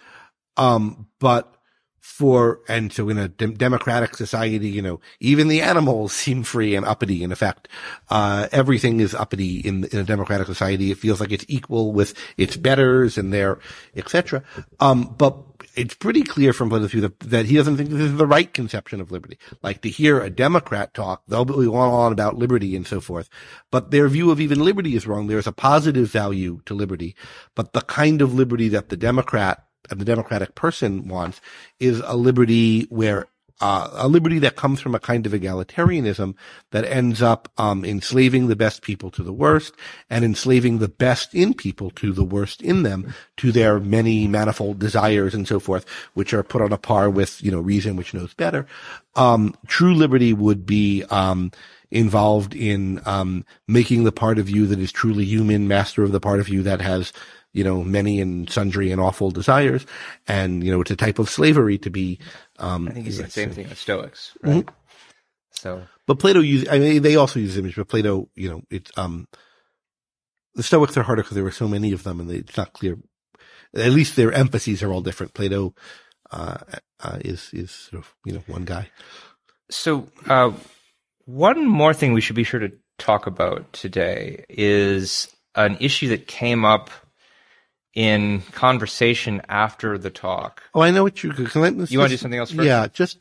So in a democratic society, even the animals seem free and uppity in effect. Everything is uppity in a democratic society. It feels like it's equal with its betters and their, etc. But it's pretty clear from Plato's view that he doesn't think this is the right conception of liberty. Like, to hear a Democrat talk, they'll go on about liberty and so forth. But their view of even liberty is wrong. There's a positive value to liberty, but the kind of liberty that the democratic person wants is a liberty where a liberty that comes from a kind of egalitarianism that ends up enslaving the best people to the worst, and enslaving the best in people to the worst in them, to their many manifold desires and so forth, which are put on a par with reason, which knows better. True liberty would be involved in making the part of you that is truly human master of the part of you that has many and sundry and awful desires. And, it's a type of slavery to be, I think it's the same thing with Stoics, right? So, but Plato they also use image, but Plato, it's, the Stoics are harder because there were so many of them and it's not clear. at least their emphases are all different. Plato, is sort of, one guy. So, one more thing we should be sure to talk about today is an issue that came up in conversation after the talk. Oh, I know what you want to do something else first? Yeah, just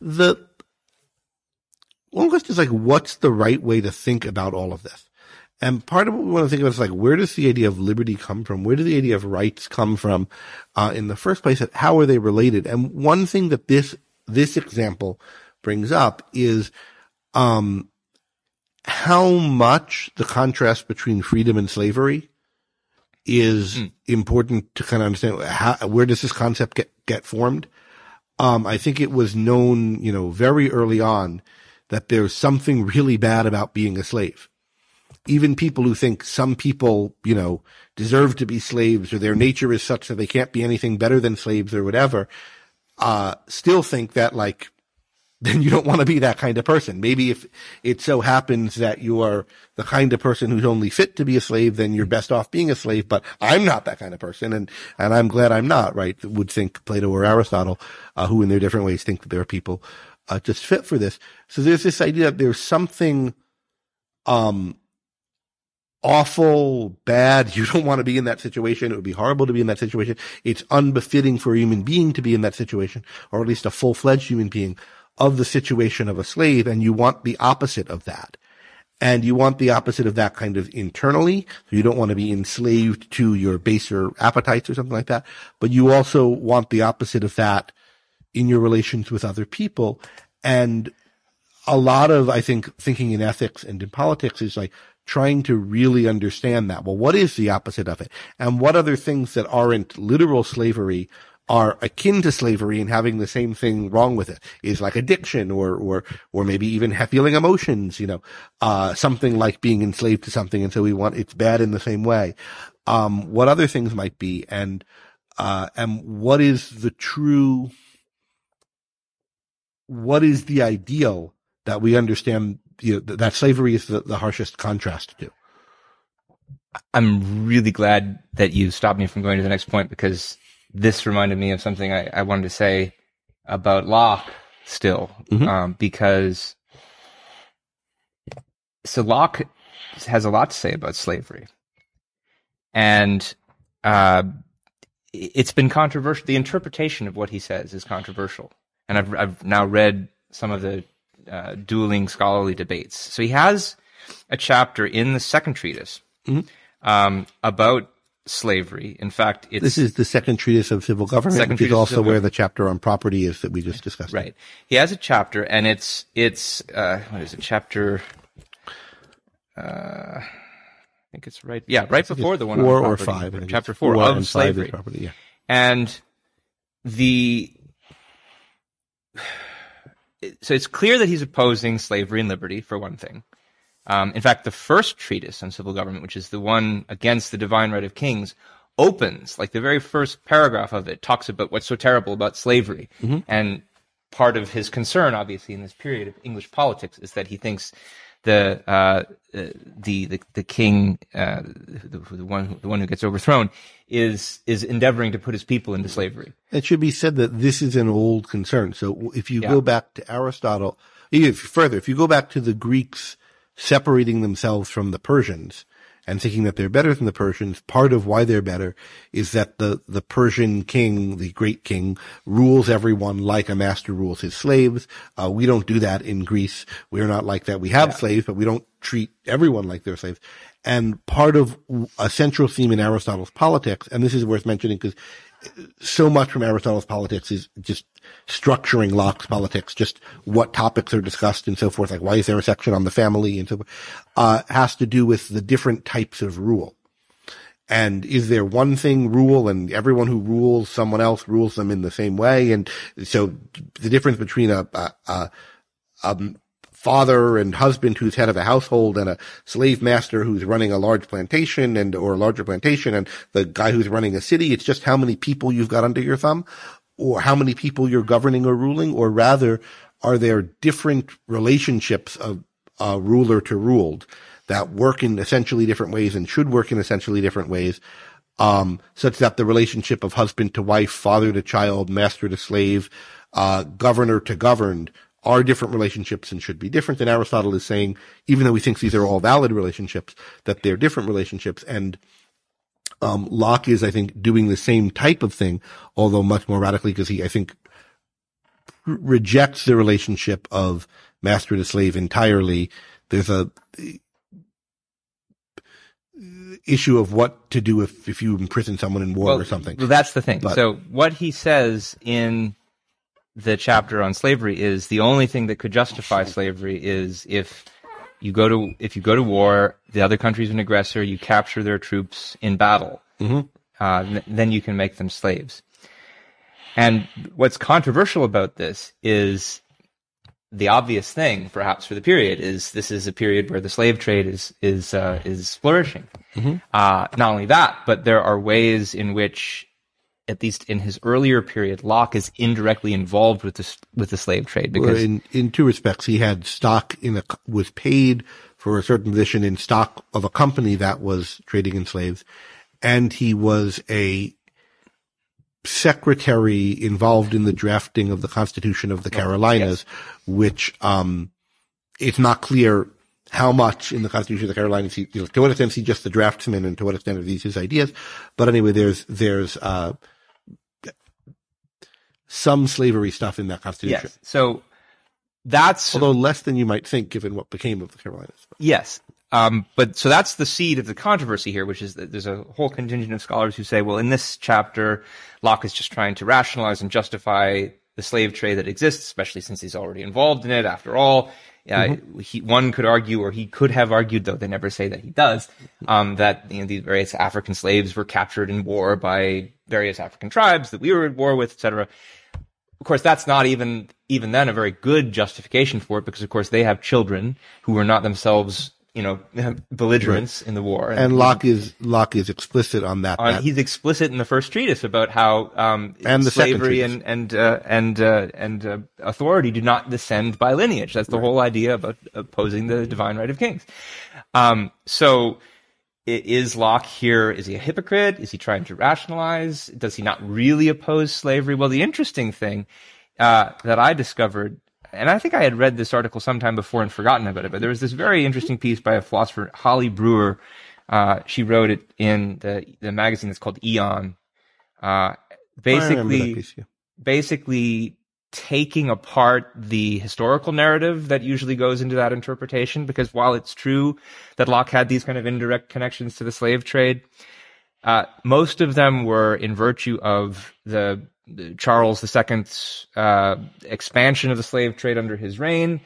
one question is like, what's the right way to think about all of this? And part of what we want to think about is like, where does the idea of liberty come from? Where do the idea of rights come from, in the first place? How are they related? And one thing that this example brings up is, how much the contrast between freedom and slavery is important to kind of understand where does this concept get formed. I think it was known, very early on that there's something really bad about being a slave. Even people who think some people, deserve to be slaves or their nature is such that they can't be anything better than slaves or whatever, still think that then you don't want to be that kind of person. Maybe if it so happens that you are the kind of person who's only fit to be a slave, then you're best off being a slave, but I'm not that kind of person, and I'm glad I'm not, right? Would think Plato or Aristotle, who in their different ways think that there are people, just fit for this. So there's this idea that there's something, awful, bad. You don't want to be in that situation. It would be horrible to be in that situation. It's unbefitting for a human being to be in that situation, or at least a full-fledged human being, of the situation of a slave, and you want the opposite of that. And you want the opposite of that kind of internally. So you don't want to be enslaved to your baser appetites or something like that. But you also want the opposite of that in your relations with other people. And a lot of, I think, thinking in ethics and in politics is like trying to really understand that. Well, what is the opposite of it? And what other things that aren't literal slavery are akin to slavery and having the same thing wrong with it, is like addiction or maybe even feeling emotions, something like being enslaved to something. And so it's bad in the same way. What other things might be, and what is the ideal that we understand, that slavery is the harshest contrast to. I'm really glad that you stopped me from going to the next point, because this reminded me of something I wanted to say about Locke still, because Locke has a lot to say about slavery, and it's been controversial. The interpretation of what he says is controversial, and I've now read some of the dueling scholarly debates. So he has a chapter in the second treatise about slavery. In fact, this is the second treatise of civil government, which is also where the chapter on property is that we just discussed. Right. He has a chapter, and it's what is it? Chapter, I think it's right. Yeah, right before the one 4 on or property. 5. Chapter 4 of slavery. Property, yeah. And so it's clear that he's opposing slavery and liberty, for one thing. In fact, the first treatise on civil government, which is the one against the divine right of kings, opens, like the very first paragraph of it, talks about what's so terrible about slavery. And part of his concern, obviously, in this period of English politics, is that he thinks the king, the one who gets overthrown, is endeavoring to put his people into slavery. It should be said that this is an old concern. So if you go back to Aristotle, if you go back to the Greeks separating themselves from the Persians and thinking that they're better than the Persians, part of why they're better is that the Persian king, the great king, rules everyone like a master rules his slaves. We don't do that in Greece. We're not like that. We have slaves, but we don't treat everyone like they're slaves. And part of a central theme in Aristotle's politics, and this is worth mentioning because so much from Aristotle's politics is just structuring Locke's politics, just what topics are discussed and so forth, like why is there a section on the family and so forth, has to do with the different types of rule. And is there one thing rule and everyone who rules someone else rules them in the same way? And so the difference between a father and husband who's head of a household and a slave master who's running a large plantation or a larger plantation and the guy who's running a city, it's just how many people you've got under your thumb or how many people you're governing or ruling, or rather are there different relationships of ruler to ruled that work in essentially different ways and should work in essentially different ways, such that the relationship of husband to wife, father to child, master to slave, governor to governed are different relationships and should be different. And Aristotle is saying, even though he thinks these are all valid relationships, that they're different relationships. And Locke is, I think, doing the same type of thing, although much more radically, because he, I think, rejects the relationship of master to slave entirely. There's a issue of what to do if you imprison someone in war or something. Well, that's the thing. So what he says in the chapter on slavery is the only thing that could justify slavery is if you go to war, the other country's an aggressor, you capture their troops in battle, then you can make them slaves. And what's controversial about this is the obvious thing, perhaps for the period, is this is a period where the slave trade is flourishing. Not only that, but there are ways in which, at least in his earlier period, Locke is indirectly involved with the slave trade. Because in two respects, he had stock was paid for a certain position in stock of a company that was trading in slaves, and he was a secretary involved in the drafting of the Constitution of the Carolinas, which it's not clear how much in the Constitution of the Carolinas to what extent is he just the draftsman and to what extent are these his ideas. But anyway, there's some slavery stuff in that Constitution. Yes. So that's, although less than you might think given what became of the Carolinas. Yes. But so that's the seed of the controversy here, which is that there's a whole contingent of scholars who say, well, in this chapter, Locke is just trying to rationalize and justify the slave trade that exists, especially since he's already involved in it. After all, one could argue, or he could have argued, though they never say that he does, that these various African slaves were captured in war by various African tribes that we were at war with, etc. Of course, that's not even then a very good justification for it, because of course they have children who are not themselves belligerents in the war. And Locke is explicit on that. He's explicit in the first treatise about how and slavery and authority do not descend by lineage. That's the whole idea about opposing the divine right of kings. So is Locke here? Is he a hypocrite? Is he trying to rationalize? Does he not really oppose slavery? Well, the interesting thing that I discovered, and I think I had read this article sometime before and forgotten about it, but there was this very interesting piece by a philosopher, Holly Brewer. She wrote it in the magazine that's called Eon. Basically taking apart the historical narrative that usually goes into that interpretation, because while it's true that Locke had these kind of indirect connections to the slave trade, most of them were in virtue of the Charles II's expansion of the slave trade under his reign.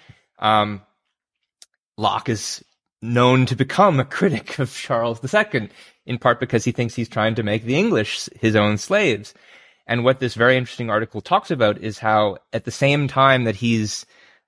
Locke is known to become a critic of Charles II, in part because he thinks he's trying to make the English his own slaves. And what this very interesting article talks about is how, at the same time that he's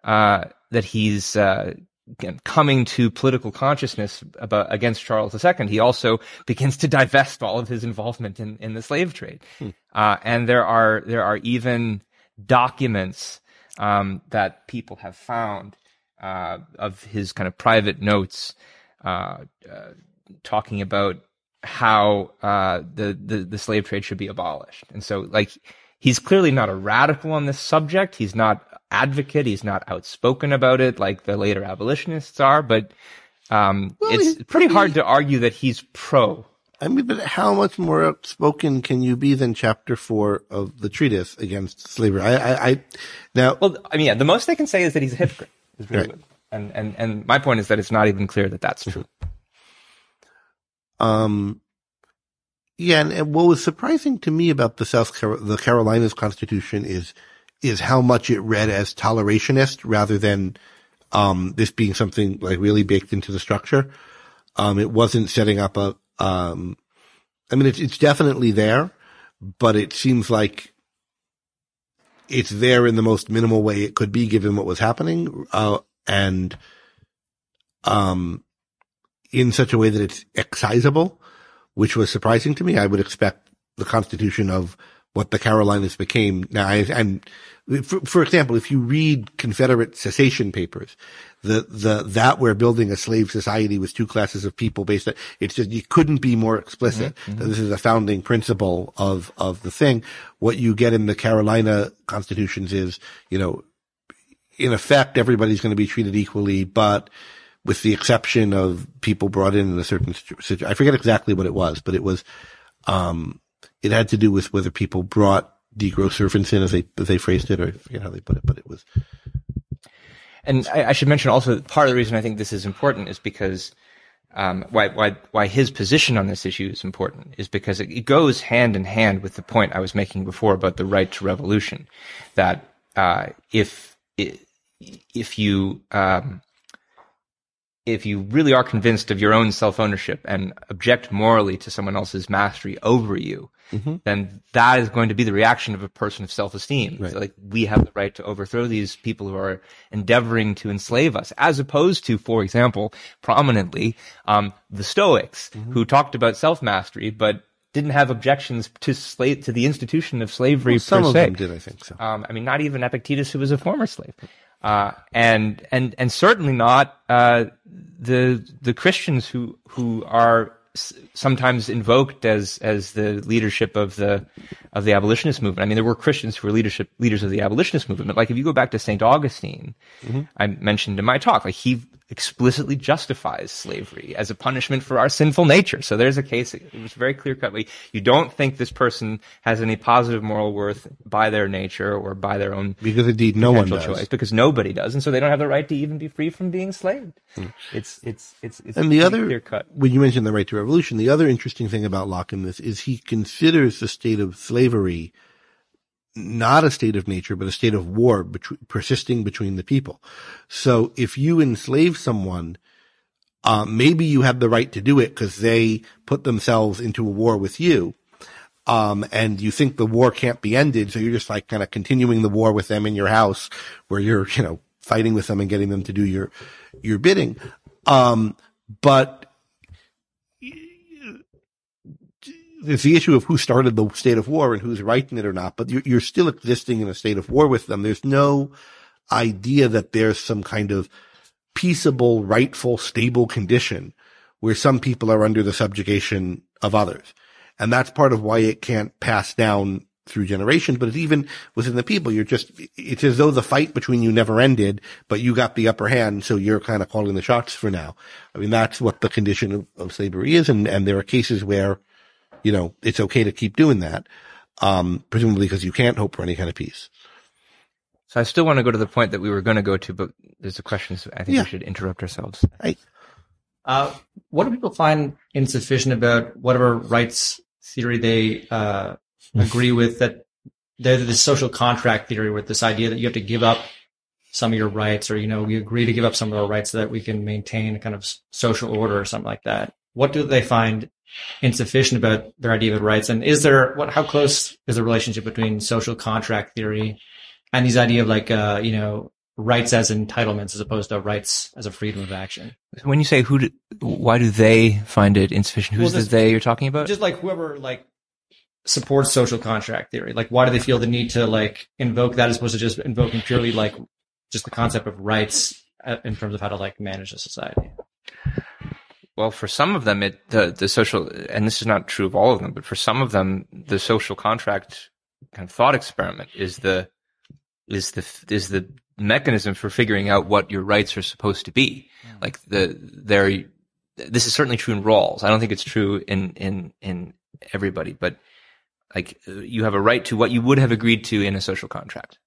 coming to political consciousness against Charles II, he also begins to divest all of his involvement in the slave trade. And there are even documents that people have found of his kind of private notes talking about how the slave trade should be abolished. And so, he's clearly not a radical on this subject. He's not advocate. He's not outspoken about it like the later abolitionists are, but it's pretty hard to argue that he's pro. I mean, but how much more outspoken can you be than chapter 4 of the treatise against slavery? The most they can say is that he's a hypocrite. Is really right. And my point is that it's not even clear that that's true. And what was surprising to me about the Carolinas Constitution is how much it read as tolerationist rather than this being something really baked into the structure. It wasn't setting up it's definitely there, but it seems like it's there in the most minimal way it could be given what was happening, and in such a way that it's excisable, which was surprising to me. I would expect the Constitution of what the Carolinas became. Now, for example, if you read Confederate secession papers, that we're building a slave society with two classes of people based on, it's just, you couldn't be more explicit that this is a founding principle of the thing. What you get in the Carolina constitutions is, in effect, everybody's going to be treated equally, but with the exception of people brought in a certain situation. I forget exactly what it was, but it was, it had to do with whether people brought Negro servants in, as they phrased it, or I forget how they put it, but it was. And I should mention also, part of the reason I think this is important is because, why his position on this issue is important is because it goes hand in hand with the point I was making before about the right to revolution. That, if you really are convinced of your own self-ownership and object morally to someone else's mastery over you, then that is going to be the reaction of a person of self-esteem. Right. So, like, we have the right to overthrow these people who are endeavoring to enslave us, as opposed to, for example, prominently, the Stoics, who talked about self-mastery, but didn't have objections to the institution of slavery per se. Some of them did, I think so. Not even Epictetus, who was a former slave. And certainly not, the Christians who are sometimes invoked as the leadership of the abolitionist movement. I mean, there were Christians who were leaders of the abolitionist movement. But, like, if you go back to St. Augustine, I mentioned in my talk, like, he explicitly justifies slavery as a punishment for our sinful nature. So there's a case, it was very clear-cut. You don't think this person has any positive moral worth by their nature or by their own because indeed no one does. choice, because nobody does, and so they don't have the right to even be free from being enslaved. It's and the other, clear-cut. when you mentioned the right to revolution, the other interesting thing about Locke in this is he considers the state of slavery not a state of nature, but a state of war persisting between the people. So if you enslave someone, maybe you have the right to do it because they put themselves into a war with you. And you think the war can't be ended. So you're just like kind of continuing the war with them in your house where you're, fighting with them and getting them to do your bidding. But there's the issue of who started the state of war and who's right in it or not, but you're still existing in a state of war with them. There's no idea that there's some kind of peaceable, rightful, stable condition where some people are under the subjugation of others. And that's part of why it can't pass down through generations, but it's even within the people. It's as though the fight between you never ended, but you got the upper hand, so you're kind of calling the shots for now. I mean, that's what the condition of slavery is, and there are cases where it's okay to keep doing that, presumably because you can't hope for any kind of peace. So I still want to go to the point that we were going to go to, but there's a question, so I think we should interrupt ourselves. What do people find insufficient about whatever rights theory they agree with, that they're the social contract theory, with this idea that you have to give up some of your rights, or, we agree to give up some of our rights so that we can maintain a kind of social order or something like that? What do they find insufficient about their idea of rights? And how close is the relationship between social contract theory and these idea of rights as entitlements as opposed to rights as a freedom of action? When you say why do they find it insufficient? Who's the they you're talking about? Just like whoever supports social contract theory. Why do they feel the need to invoke that as opposed to just invoking purely just the concept of rights in terms of how to manage a society? Well, for some of them, the social, and this is not true of all of them, but for some of them, the social contract kind of thought experiment is the mechanism for figuring out what your rights are supposed to be. This is certainly true in Rawls. I don't think it's true in everybody, but you have a right to what you would have agreed to in a social contract.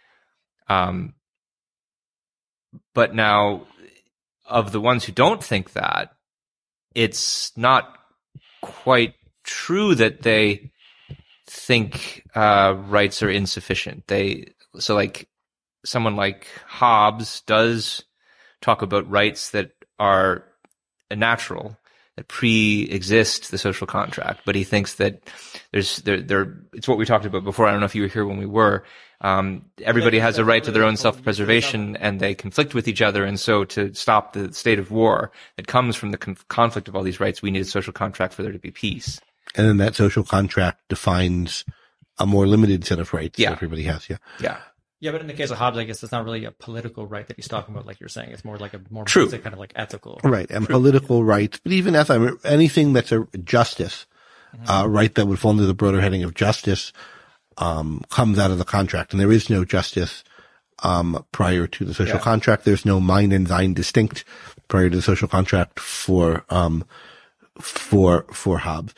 But now, of the ones who don't think that, it's not quite true that they think rights are insufficient. Someone like Hobbes does talk about rights that are natural, that pre-exist the social contract, but he thinks that it's what we talked about before. I don't know if you were here when we were. Everybody has a right to their own self-preservation, and they conflict with each other. And so to stop the state of war that comes from the conflict of all these rights, we need a social contract for there to be peace. And then that social contract defines a more limited set of rights Yeah. that everybody has. Yeah. Yeah. Yeah, but in the case of Hobbes, I guess it's not really a political right that he's talking about, like you're saying. It's more like a more True. basic kind of like ethical. Right. And political rights, but even anything that's a justice, right, that would fall under the broader heading of justice, comes out of the contract. And there is no justice, prior to the social contract. There's no mine and thine distinct prior to the social contract for Hobbes.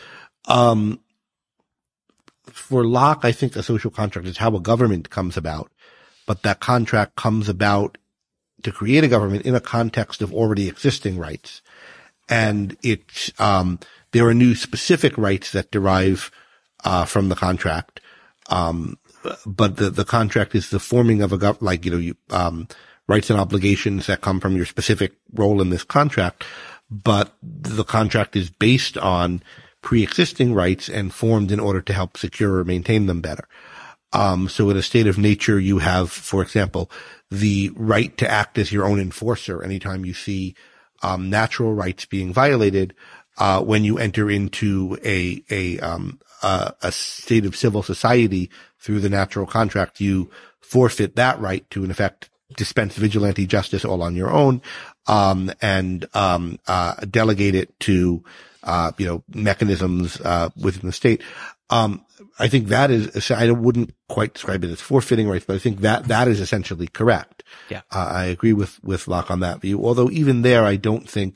For Locke, I think the social contract is how a government comes about, but that contract comes about to create a government in a context of already existing rights. And it's, there are new specific rights that derive, from the contract. But the contract is the forming of a rights and obligations that come from your specific role in this contract. But the contract is based on pre-existing rights and formed in order to help secure or maintain them better. So in a state of nature, you have, for example, the right to act as your own enforcer anytime you see, natural rights being violated, when you enter into a state of civil society through the natural contract, you forfeit that right to, in effect, dispense vigilante justice all on your own, and delegate it to, mechanisms, within the state. I think that is, I wouldn't quite describe it as forfeiting rights, but I think that is essentially correct. Yeah. I agree with Locke on that view. Although even there, I don't think,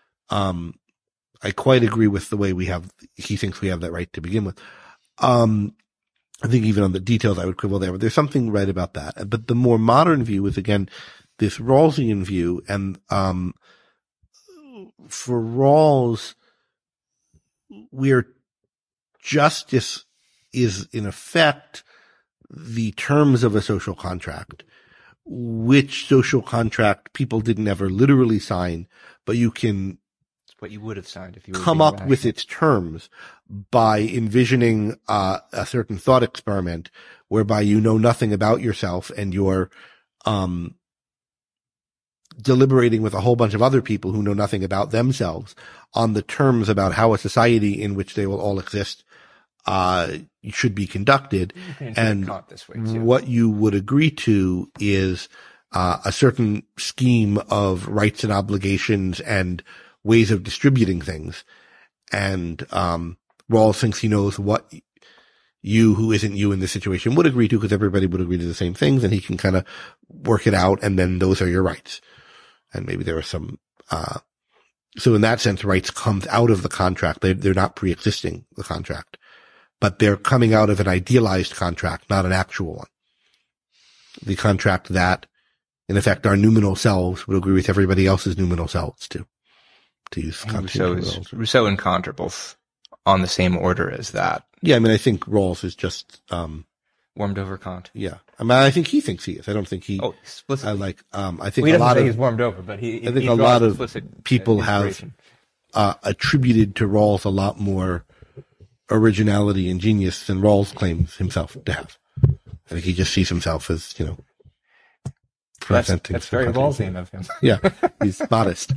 I quite agree with the way he thinks we have that right to begin with. I think even on the details, I would quibble there, but there's something right about that. But the more modern view is, again, this Rawlsian view. And, for Rawls, where justice is in effect the terms of a social contract, which social contract people didn't ever literally sign, but you can What you would have signed if you were come being up rational. with its terms by envisioning a certain thought experiment whereby you know nothing about yourself and you're deliberating with a whole bunch of other people who know nothing about themselves on the terms about how a society in which they will all exist should be conducted. You can interpret And Kant this way too. what you would agree to is a certain scheme of rights and obligations and ways of distributing things. And Rawls thinks he knows what you, who isn't you in this situation, would agree to, because everybody would agree to the same things, and he can kind of work it out, and then those are your rights. And maybe there are some so in that sense, rights comes out of the contract. They're not pre-existing the contract, but they're coming out of an idealized contract, not an actual one. The contract that, in effect, our noumenal selves would agree with everybody else's noumenal selves to use Rousseau and Kant are both on the same order as that. Yeah, I mean, I think Rawls is just, Warmed over Kant. yeah. I mean, I think he thinks he is. I don't think he, Oh, explicitly. I think He a doesn't lot say of, he's warmed over, but he I think he a draws lot of explicit, people have, inspiration. attributed to Rawls a lot more originality and genius than Rawls claims himself to have. I think he just sees himself as, presenting. That's very Rawlsian of him. Yeah, he's modest.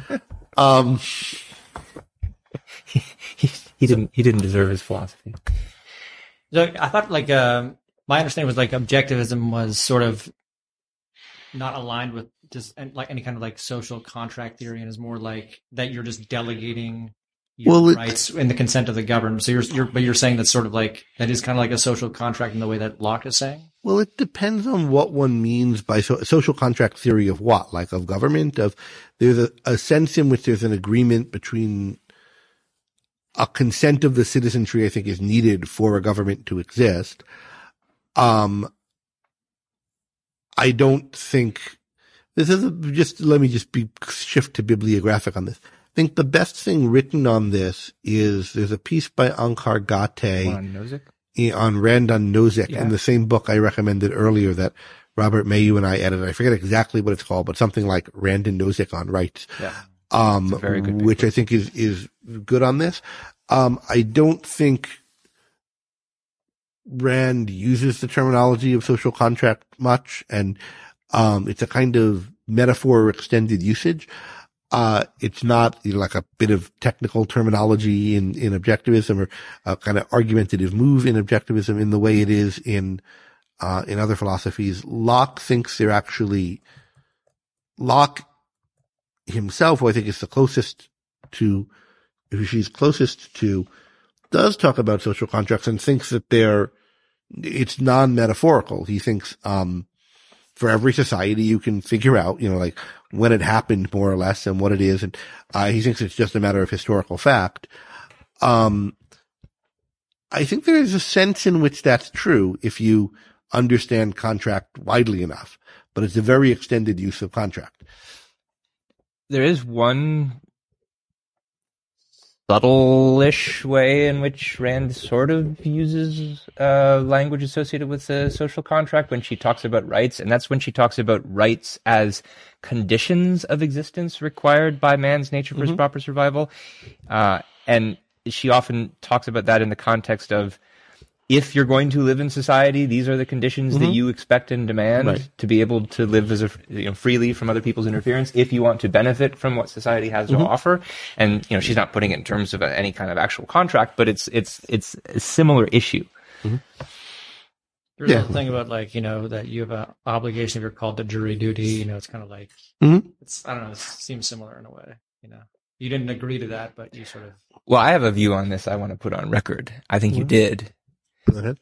He didn't deserve his philosophy. So I thought my understanding was objectivism was sort of not aligned with just like any kind of social contract theory, and is more like that you're just delegating your rights in the consent of the governed. So you're saying that's sort of that is kind of like a social contract in the way that Locke is saying. Well, it depends on what one means by social contract theory of what, of government, there's a sense in which there's an agreement between a consent of the citizenry, I think, is needed for a government to exist. I don't think this is let me shift to bibliographic on this. I think the best thing written on this is there's a piece by Ankar Gate On Nozick? on Randan Nozick Yeah. in the same book I recommended earlier that Robert Mayu and I edited. I forget exactly what it's called, but something like Randan Nozick on rights. Yeah. It's a very good which paper. I think is good on this. I don't think Rand uses the terminology of social contract much, and it's a kind of metaphor or extended usage. It's not like a bit of technical terminology in objectivism or a kind of argumentative move in objectivism in the way it is in other philosophies. Locke thinks they're actually, Locke himself, who I think is the closest to, who she's closest to, does talk about social contracts and thinks that it's non-metaphorical. He thinks, for every society you can figure out, like when it happened more or less and what it is. And, he thinks it's just a matter of historical fact. I think there is a sense in which that's true if you understand contract widely enough, but it's a very extended use of contract. There is one subtle-ish way in which Rand sort of uses language associated with the social contract when she talks about rights, and that's when she talks about rights as conditions of existence required by man's nature for his proper survival. And she often talks about that in the context of, if you're going to live in society, these are the conditions that you expect and demand to be able to live as freely from other people's interference. If you want to benefit from what society has to offer, and she's not putting it in terms of any kind of actual contract, but it's a similar issue. There's a thing about that you have an obligation if you're called to jury duty. It's kind of like it's, I don't know. It seems similar in a way. You didn't agree to that, but you sort of. Well, I have a view on this I want to put on record. I think you did. Go ahead.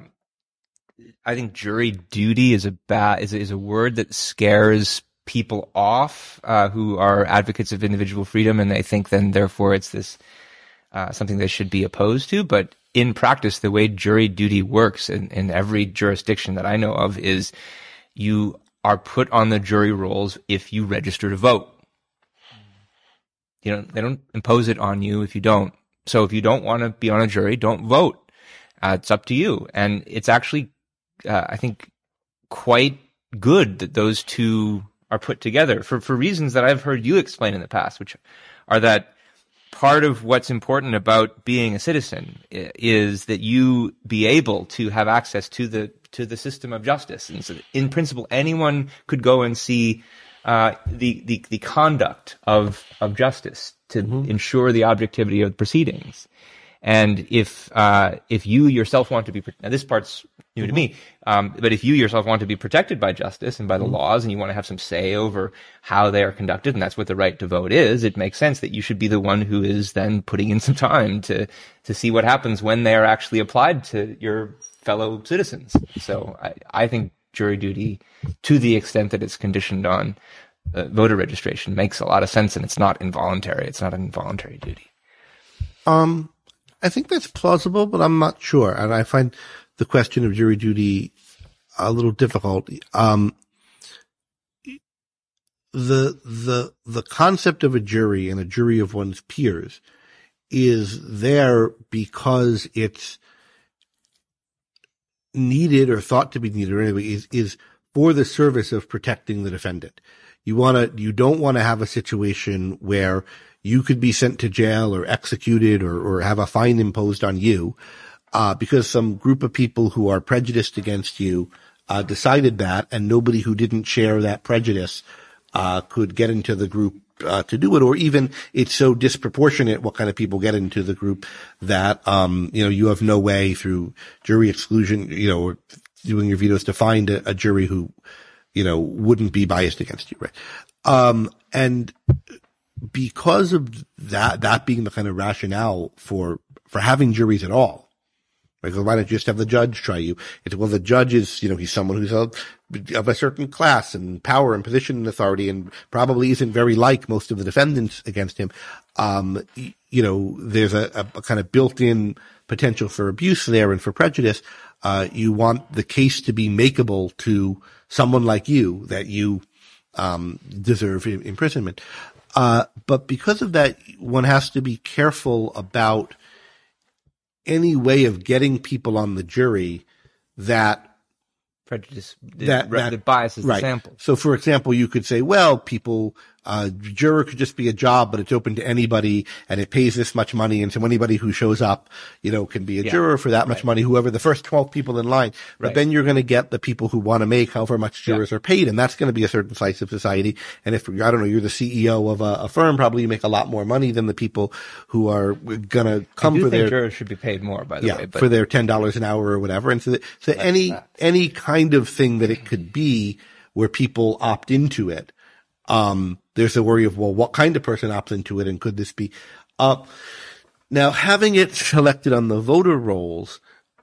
I think jury duty is a word that scares people off who are advocates of individual freedom, and they think then therefore it's this something they should be opposed to. But in practice, the way jury duty works in every jurisdiction that I know of is you are put on the jury rolls if you register to vote. They don't impose it on you if you don't. So if you don't want to be on a jury, don't vote. It's up to you. And it's actually, I think, quite good that those two are put together for reasons that I've heard you explain in the past, which are that part of what's important about being a citizen is that you be able to have access to the system of justice. And so in principle, anyone could go and see the conduct of justice to ensure the objectivity of the proceedings. And if you yourself want to be, now this part's new to me, but if you yourself want to be protected by justice and by the laws, and you want to have some say over how they are conducted, and that's what the right to vote is, it makes sense that you should be the one who is then putting in some time to see what happens when they are actually applied to your fellow citizens. So I think jury duty, to the extent that it's conditioned on voter registration, makes a lot of sense, and it's not involuntary. It's not an involuntary duty. I think that's plausible, but I'm not sure. And I find the question of jury duty a little difficult. The concept of a jury and a jury of one's peers is there because it's needed or thought to be needed, or anyway, is for the service of protecting the defendant. You don't want to have a situation where you could be sent to jail or executed or have a fine imposed on you, because some group of people who are prejudiced against you, decided that, and nobody who didn't share that prejudice, could get into the group, to do it, or even it's so disproportionate what kind of people get into the group that, you have no way through jury exclusion, or doing your vetoes to find a jury who, wouldn't be biased against you, right? And because of that being the kind of rationale for having juries at all, right? Why not just have the judge try you? The judge is, he's someone who's of a certain class and power and position and authority, and probably isn't very like most of the defendants against him. There's a kind of built-in potential for abuse there and for prejudice. You want the case to be makeable to someone like you, that you deserve imprisonment. But because of that, one has to be careful about any way of getting people on the jury that prejudice, that biases the sample. So, for example, you could say, well, people juror could just be a job, but it's open to anybody and it pays this much money. And so anybody who shows up, can be a juror for that much money, whoever the first 12 people in line. But then you're going to get the people who want to make however much jurors are paid. And that's going to be a certain slice of society. And if, I don't know, you're the CEO of a firm, probably you make a lot more money than the people who are going to come for their jurors should be paid more, by the way, but for their $10 an hour or whatever. And so any kind of thing that it could be where people opt into it. There's a worry of, well, what kind of person opts into it, and could this be now having it selected on the voter rolls,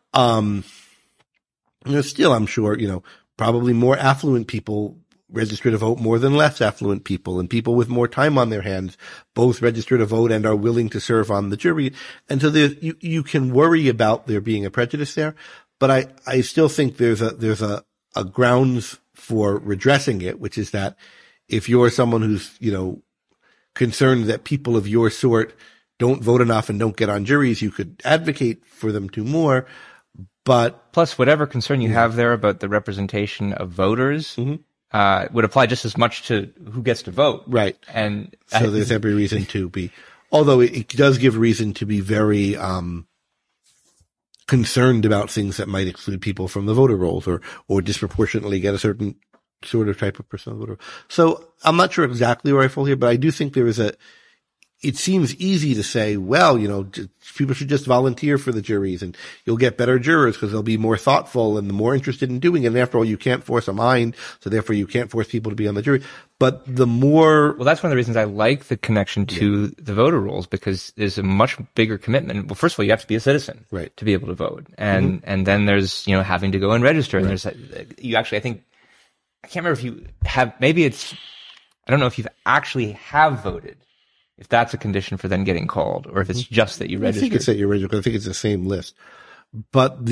still, I'm sure, probably more affluent people register to vote more than less affluent people, and people with more time on their hands both register to vote and are willing to serve on the jury. And so you can worry about there being a prejudice there, but I still think there's a grounds for redressing it, which is that if you're someone who's, concerned that people of your sort don't vote enough and don't get on juries, you could advocate for them to more. But plus, whatever concern you have there about the representation of voters would apply just as much to who gets to vote. Right. And so there's every reason to be, although it does give reason to be very, concerned about things that might exclude people from the voter rolls or disproportionately get a certain sort of type of person on the voter. So I'm not sure exactly where I fall here, but I do think it seems easy to say, well, people should just volunteer for the juries and you'll get better jurors because they'll be more thoughtful and more interested in doing it. And after all, you can't force a mind, so therefore you can't force people to be on the jury. But the more... Well, that's one of the reasons I like the connection to the voter rolls, because there's a much bigger commitment. Well, first of all, you have to be a citizen to be able to vote. And then there's, having to go and register. And there's, you actually, I can't remember if you have, I don't know if you've actually have voted, if that's a condition for then getting called, or if it's just that you registered. I think it's that you registered, because I think it's the same list. But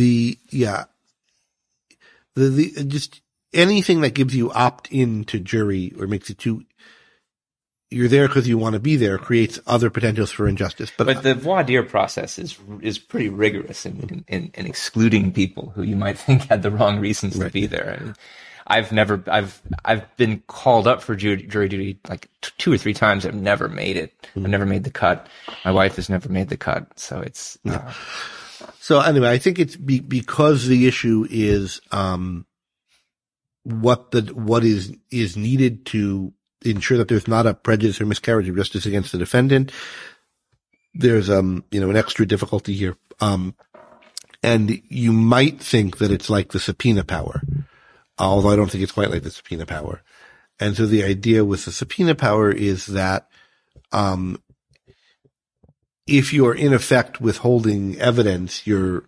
just anything that gives you opt-in to jury or makes it you're there because you want to be there, creates other potentials for injustice. But the voir dire process is pretty rigorous in excluding people who you might think had the wrong reasons to be there. I mean, I've been called up for jury duty like 2 or 3 times. I've never made it. I've never made the cut. My wife has never made the cut. So it's, So anyway, I think it's because the issue is, what is needed to ensure that there's not a prejudice or miscarriage of justice against the defendant. There's, an extra difficulty here. And you might think that it's like the subpoena power. Although I don't think it's quite like the subpoena power. And so the idea with the subpoena power is that, if you're in effect withholding evidence, that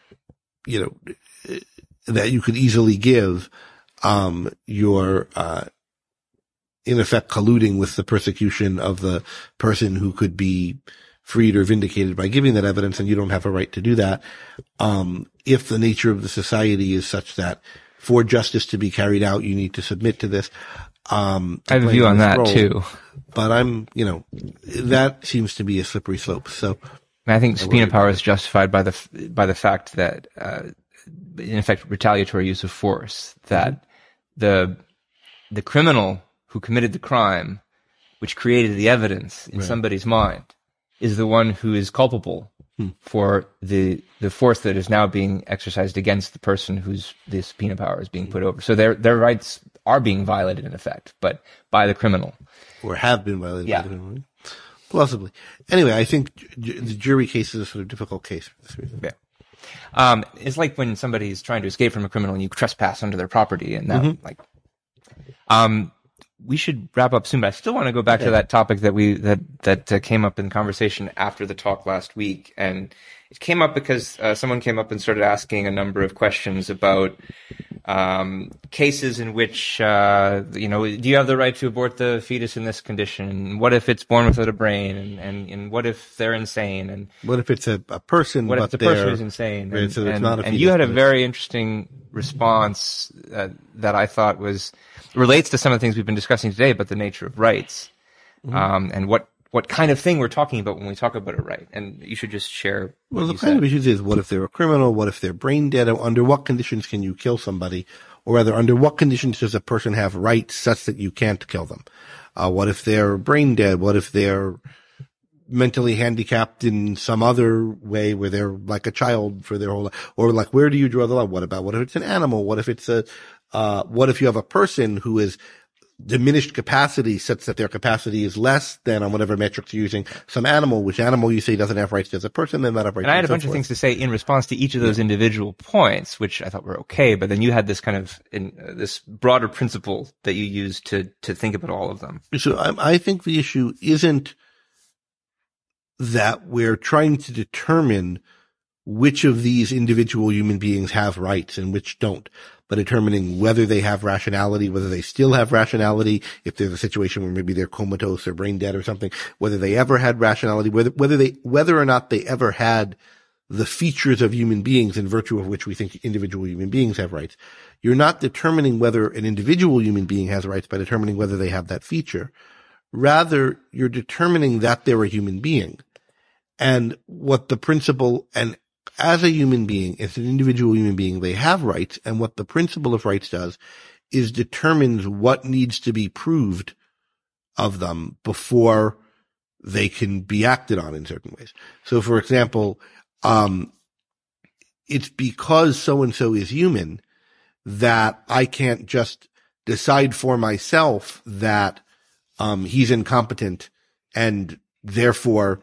you could easily give, you're, in effect colluding with the persecution of the person who could be freed or vindicated by giving that evidence, and you don't have a right to do that. If the nature of the society is such that for justice to be carried out, you need to submit to this. I have a view on that too. But that seems to be a slippery slope. So I think subpoena power is justified by the fact that, in effect, retaliatory use of force, that the criminal who committed the crime, which created the evidence in somebody's mind, is the one who is culpable for the force that is now being exercised against the person whose the subpoena power is being put over. So their rights are being violated in effect, but by the criminal. Or have been violated by the criminal. Possibly. Anyway, I think the jury case is a sort of difficult case for this reason. Yeah. It's like when somebody's trying to escape from a criminal and you trespass onto their property, and that we should wrap up soon, but I still want to go back to that topic that came up in conversation after the talk last week. And it came up because someone came up and started asking a number of questions about cases in which, do you have the right to abort the fetus in this condition? What if it's born without a brain? And what if they're insane? And what if it's a person? What if the person is insane? Right, so it's not a fetus. And you had a very interesting response that I thought relates to some of the things we've been discussing today about the nature of rights, and what kind of thing we're talking about when we talk about a right. And you should just share. Well, the kind of issues is, what if they're a criminal? What if they're brain dead? Under what conditions can you kill somebody? Or rather, under what conditions does a person have rights such that you can't kill them? What if they're brain dead? What if they're mentally handicapped in some other way where they're like a child for their whole life? Or like, where do you draw the line? What if it's an animal? What if it's what if you have a person who is diminished capacity such that their capacity is less than, on whatever metrics you're using, some animal, which animal you say doesn't have rights as a person, then not have rights. And I had a bunch of things to say in response to each of those individual points, which I thought were okay, but then you had this kind of, this broader principle that you used to think about all of them. So I think the issue isn't that we're trying to determine which of these individual human beings have rights and which don't, but determining whether they have rationality, whether they still have rationality, if there's a situation where maybe they're comatose or brain dead or something, whether they ever had rationality, whether or not they ever had the features of human beings in virtue of which we think individual human beings have rights. You're not determining whether an individual human being has rights by determining whether they have that feature. Rather, you're determining that they're a human being. And what the principle, and as a human being, as an individual human being, they have rights. And what the principle of rights does is determines what needs to be proved of them before they can be acted on in certain ways. So, for example, it's because so-and-so is human that I can't just decide for myself that he's incompetent and therefore,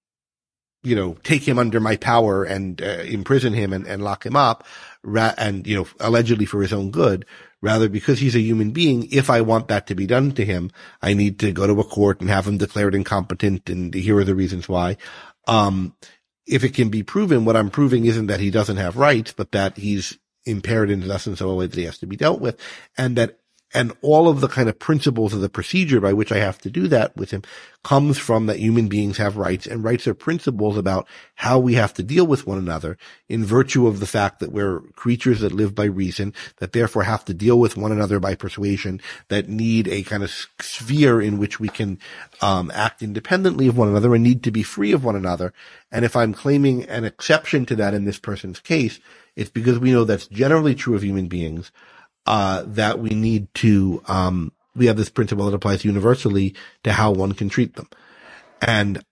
take him under my power and imprison him and lock him up, and, allegedly for his own good. Rather, because he's a human being, if I want that to be done to him, I need to go to a court and have him declared incompetent, and here are the reasons why. If it can be proven, what I'm proving isn't that he doesn't have rights, but that he's impaired in thus and so a way that he has to be dealt with, and all of the kind of principles of the procedure by which I have to do that with him comes from that human beings have rights, and rights are principles about how we have to deal with one another in virtue of the fact that we're creatures that live by reason, that therefore have to deal with one another by persuasion, that need a kind of sphere in which we can act independently of one another and need to be free of one another. And if I'm claiming an exception to that in this person's case, it's because we know that's generally true of human beings. That we need to, we have this principle that applies universally to how one can treat them. And,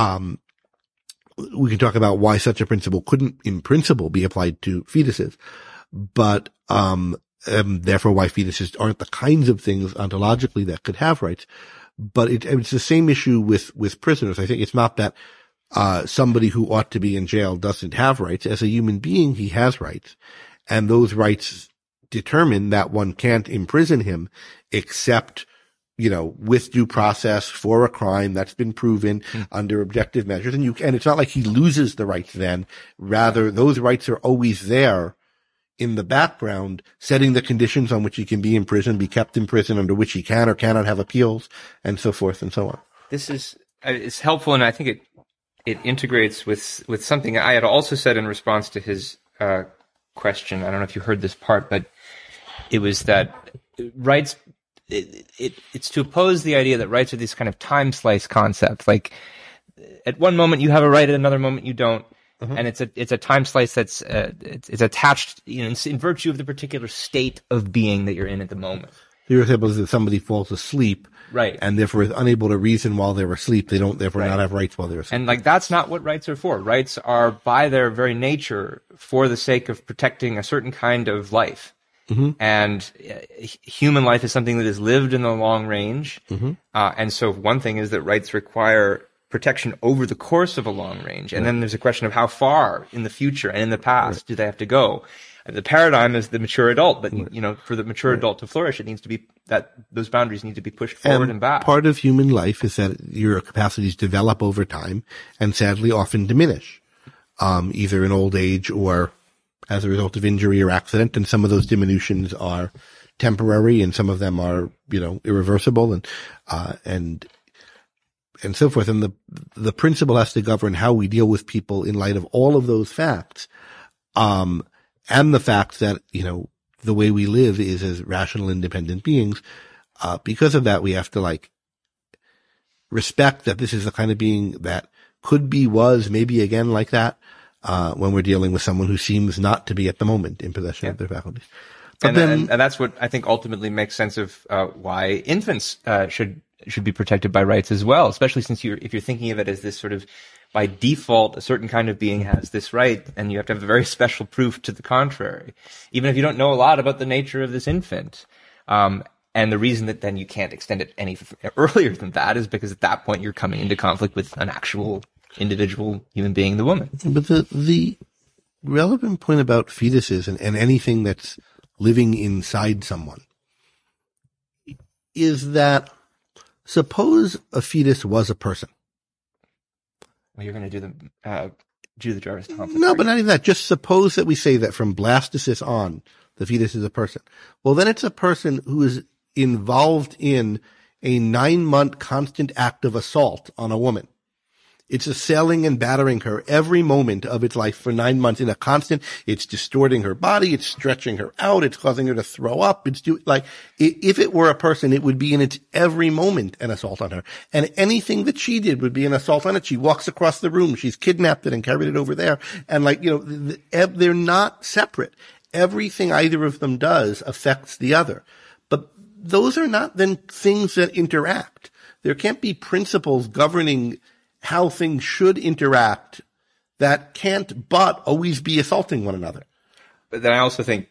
we can talk about why such a principle couldn't in principle be applied to fetuses, but, therefore why fetuses aren't the kinds of things ontologically that could have rights. But it's the same issue with prisoners. I think it's not that, somebody who ought to be in jail doesn't have rights. As a human being, he has rights, and those rights determine that one can't imprison him except, with due process for a crime that's been proven under objective measures. And it's not like he loses the rights then. Rather, those rights are always there in the background, setting the conditions on which he can be imprisoned, be kept in prison, under which he can or cannot have appeals, and so forth and so on. This is, it's helpful, and I think it integrates with something I had also said in response to his, question. I don't know if you heard this part, but it was that rights, it's to oppose the idea that rights are this kind of time slice concept. Like, at one moment you have a right, at another moment you don't. Mm-hmm. And it's a time slice that's, it's attached, in virtue of the particular state of being that you're in at the moment. Your example is that somebody falls asleep. Right. And therefore is unable to reason while they're asleep. They don't therefore not have rights while they're asleep. And that's not what rights are for. Rights are by their very nature for the sake of protecting a certain kind of life. Mm-hmm. And human life is something that is lived in the long range. Mm-hmm. And so one thing is that rights require protection over the course of a long range. And then there's a question of how far in the future and in the past do they have to go. The paradigm is the mature adult, but for the mature adult to flourish, it needs to be that those boundaries need to be pushed forward and back. Part of human life is that your capacities develop over time and sadly often diminish, either in old age or as a result of injury or accident. And some of those diminutions are temporary and some of them are, irreversible and so forth. And the principle has to govern how we deal with people in light of all of those facts. And the fact that, the way we live is as rational, independent beings. Because of that, we have to respect that this is the kind of being that could be, was, maybe again like that, when we're dealing with someone who seems not to be at the moment in possession of their faculties. But and that's what I think ultimately makes sense of, why infants, should should be protected by rights as well, especially since if you're thinking of it as this sort of, by default, a certain kind of being has this right, and you have to have a very special proof to the contrary, even if you don't know a lot about the nature of this infant. And the reason that then you can't extend it any earlier than that is because at that point you're coming into conflict with an actual individual human being, the woman. But the relevant point about fetuses and anything that's living inside someone is that suppose a fetus was a person. Well, you're going to do the Jarvis-Thompson. No, but not even that. Just suppose that we say that from blastocyst on, the fetus is a person. Well, then it's a person who is involved in a 9-month constant act of assault on a woman. It's assailing and battering her every moment of its life for 9 months in a constant. It's distorting her body. It's stretching her out. It's causing her to throw up. If it were a person, it would be in its every moment an assault on her. And anything that she did would be an assault on it. She walks across the room. She's kidnapped it and carried it over there. And they're not separate. Everything either of them does affects the other. But those are not then things that interact. There can't be principles governing how things should interact that can't but always be assaulting one another. But then I also think,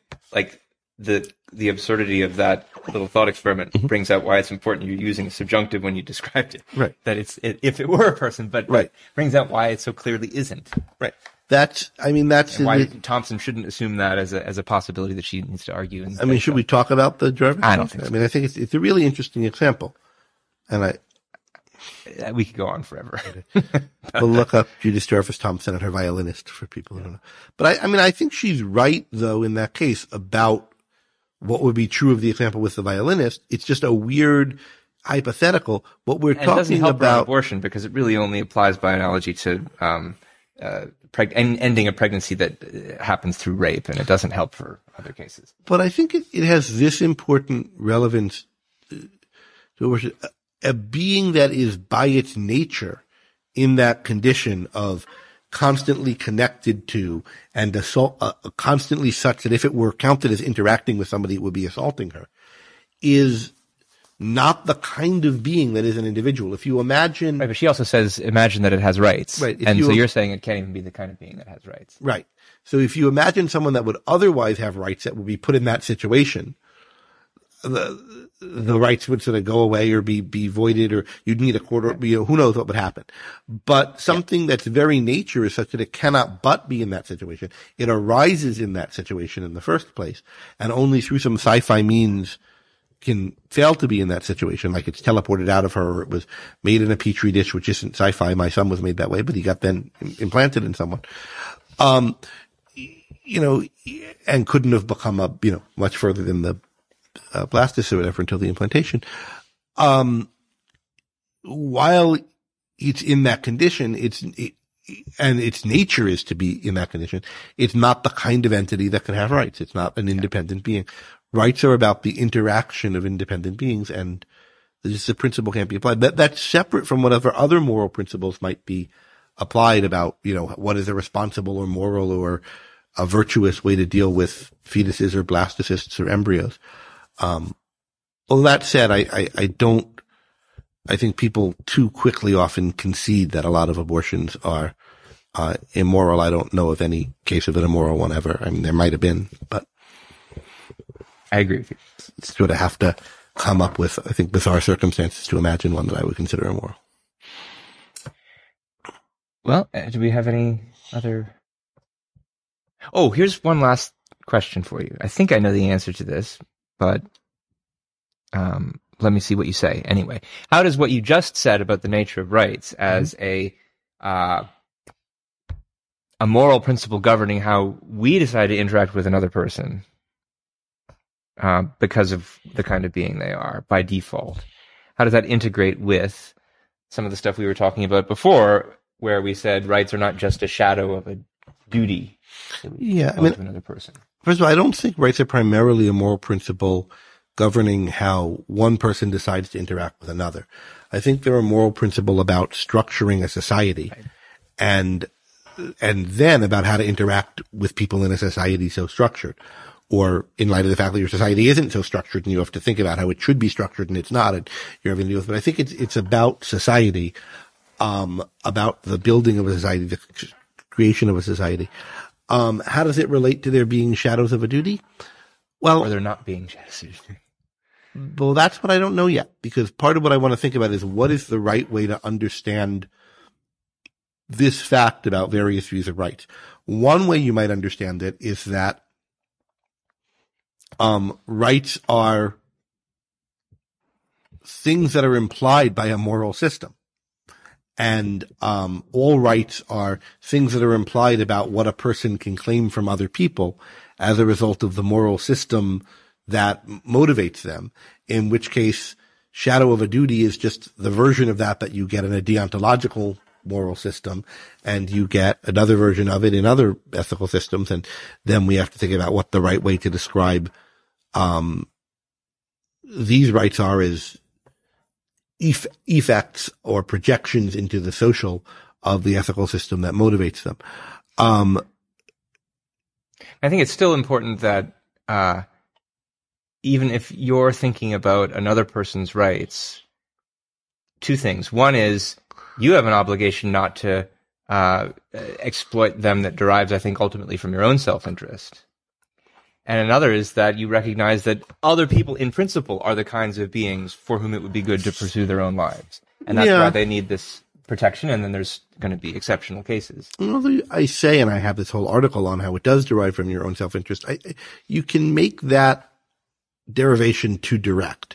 the absurdity of that little thought experiment brings out why it's important you're using subjunctive when you described it. Right. That if it were a person, but right. Brings out why it so clearly isn't. Right. That's why Thompson shouldn't assume that as a possibility that she needs to argue. Should we talk about the Jarvis? I don't think so. I think it's a really interesting example. And we could go on forever. We'll look up Judith Jarvis Thompson and her violinist for people who don't know. But I think she's right though in that case about what would be true of the example with the violinist. It's just a weird hypothetical. What we're talking it doesn't help about abortion because it really only applies by analogy to ending a pregnancy that happens through rape, and it doesn't help for other cases. But I think it has this important relevance to abortion. A being that is by its nature in that condition of constantly connected to and constantly such that if it were counted as interacting with somebody, it would be assaulting her, is not the kind of being that is an individual. If you imagine... Right, but she also says, imagine that it has rights. Right. So you're saying it can't even be the kind of being that has rights. Right. So if you imagine someone that would otherwise have rights that would be put in that situation, the rights would sort of go away or be voided, or you'd need a court, or, who knows what would happen. But something that's very nature is such that it cannot but be in that situation. It arises in that situation in the first place, and only through some sci-fi means can fail to be in that situation, like it's teleported out of her, or it was made in a petri dish, which isn't sci-fi. My son was made that way, but he got then implanted in someone. And couldn't have become much further than the blastocyst or whatever until the implantation. While it's in that condition, and its nature is to be in that condition, it's not the kind of entity that can have rights. It's not an independent being. Rights are about the interaction of independent beings, and the principle can't be applied. That's separate from whatever other moral principles might be applied about, what is a responsible or moral or a virtuous way to deal with fetuses or blastocysts or embryos. Well, that said, I think people too quickly often concede that a lot of abortions are, immoral. I don't know of any case of an immoral one ever. There might have been, but. I agree with you. Sort of have to come up with, I think, bizarre circumstances to imagine one that I would consider immoral. Well, do we have any other? Oh, here's one last question for you. I think I know the answer to this, but let me see what you say. Anyway, how does what you just said about the nature of rights as a moral principle governing how we decide to interact with another person, because of the kind of being they are by default, how does that integrate with some of the stuff we were talking about before, where we said rights are not just a shadow of a duty to another person? First of all, I don't think rights are primarily a moral principle governing how one person decides to interact with another. I think they're a moral principle about structuring a society, right, and then about how to interact with people in a society so structured. or in light of the fact that your society isn't so structured and you have to think about how it should be structured and it's not, and you're having to deal with it. But I think it's about society, about the building of a society, the creation of a society. How does it relate to there being shadows of a duty? Well, or there not being shadows of a duty. Well, that's what I don't know yet, because part of what I want to think about is what is the right way to understand this fact about various views of rights. One way you might understand it is that rights are things that are implied by a moral system. And all rights are things that are implied about what a person can claim from other people as a result of the moral system that motivates them, in which case shadow of a duty is just the version of that you get in a deontological moral system, and you get another version of it in other ethical systems, and then we have to think about what the right way to describe these rights are as effects or projections into the social of the ethical system that motivates them. I think it's still important that even if you're thinking about another person's rights, two things. One is you have an obligation not to exploit them that derives, I think, ultimately from your own self-interest. And another is that you recognize that other people in principle are the kinds of beings for whom it would be good to pursue their own lives. And that's why they need this protection, and then there's going to be exceptional cases. Well, I say, and I have this whole article on how it does derive from your own self-interest, you can make that derivation too direct.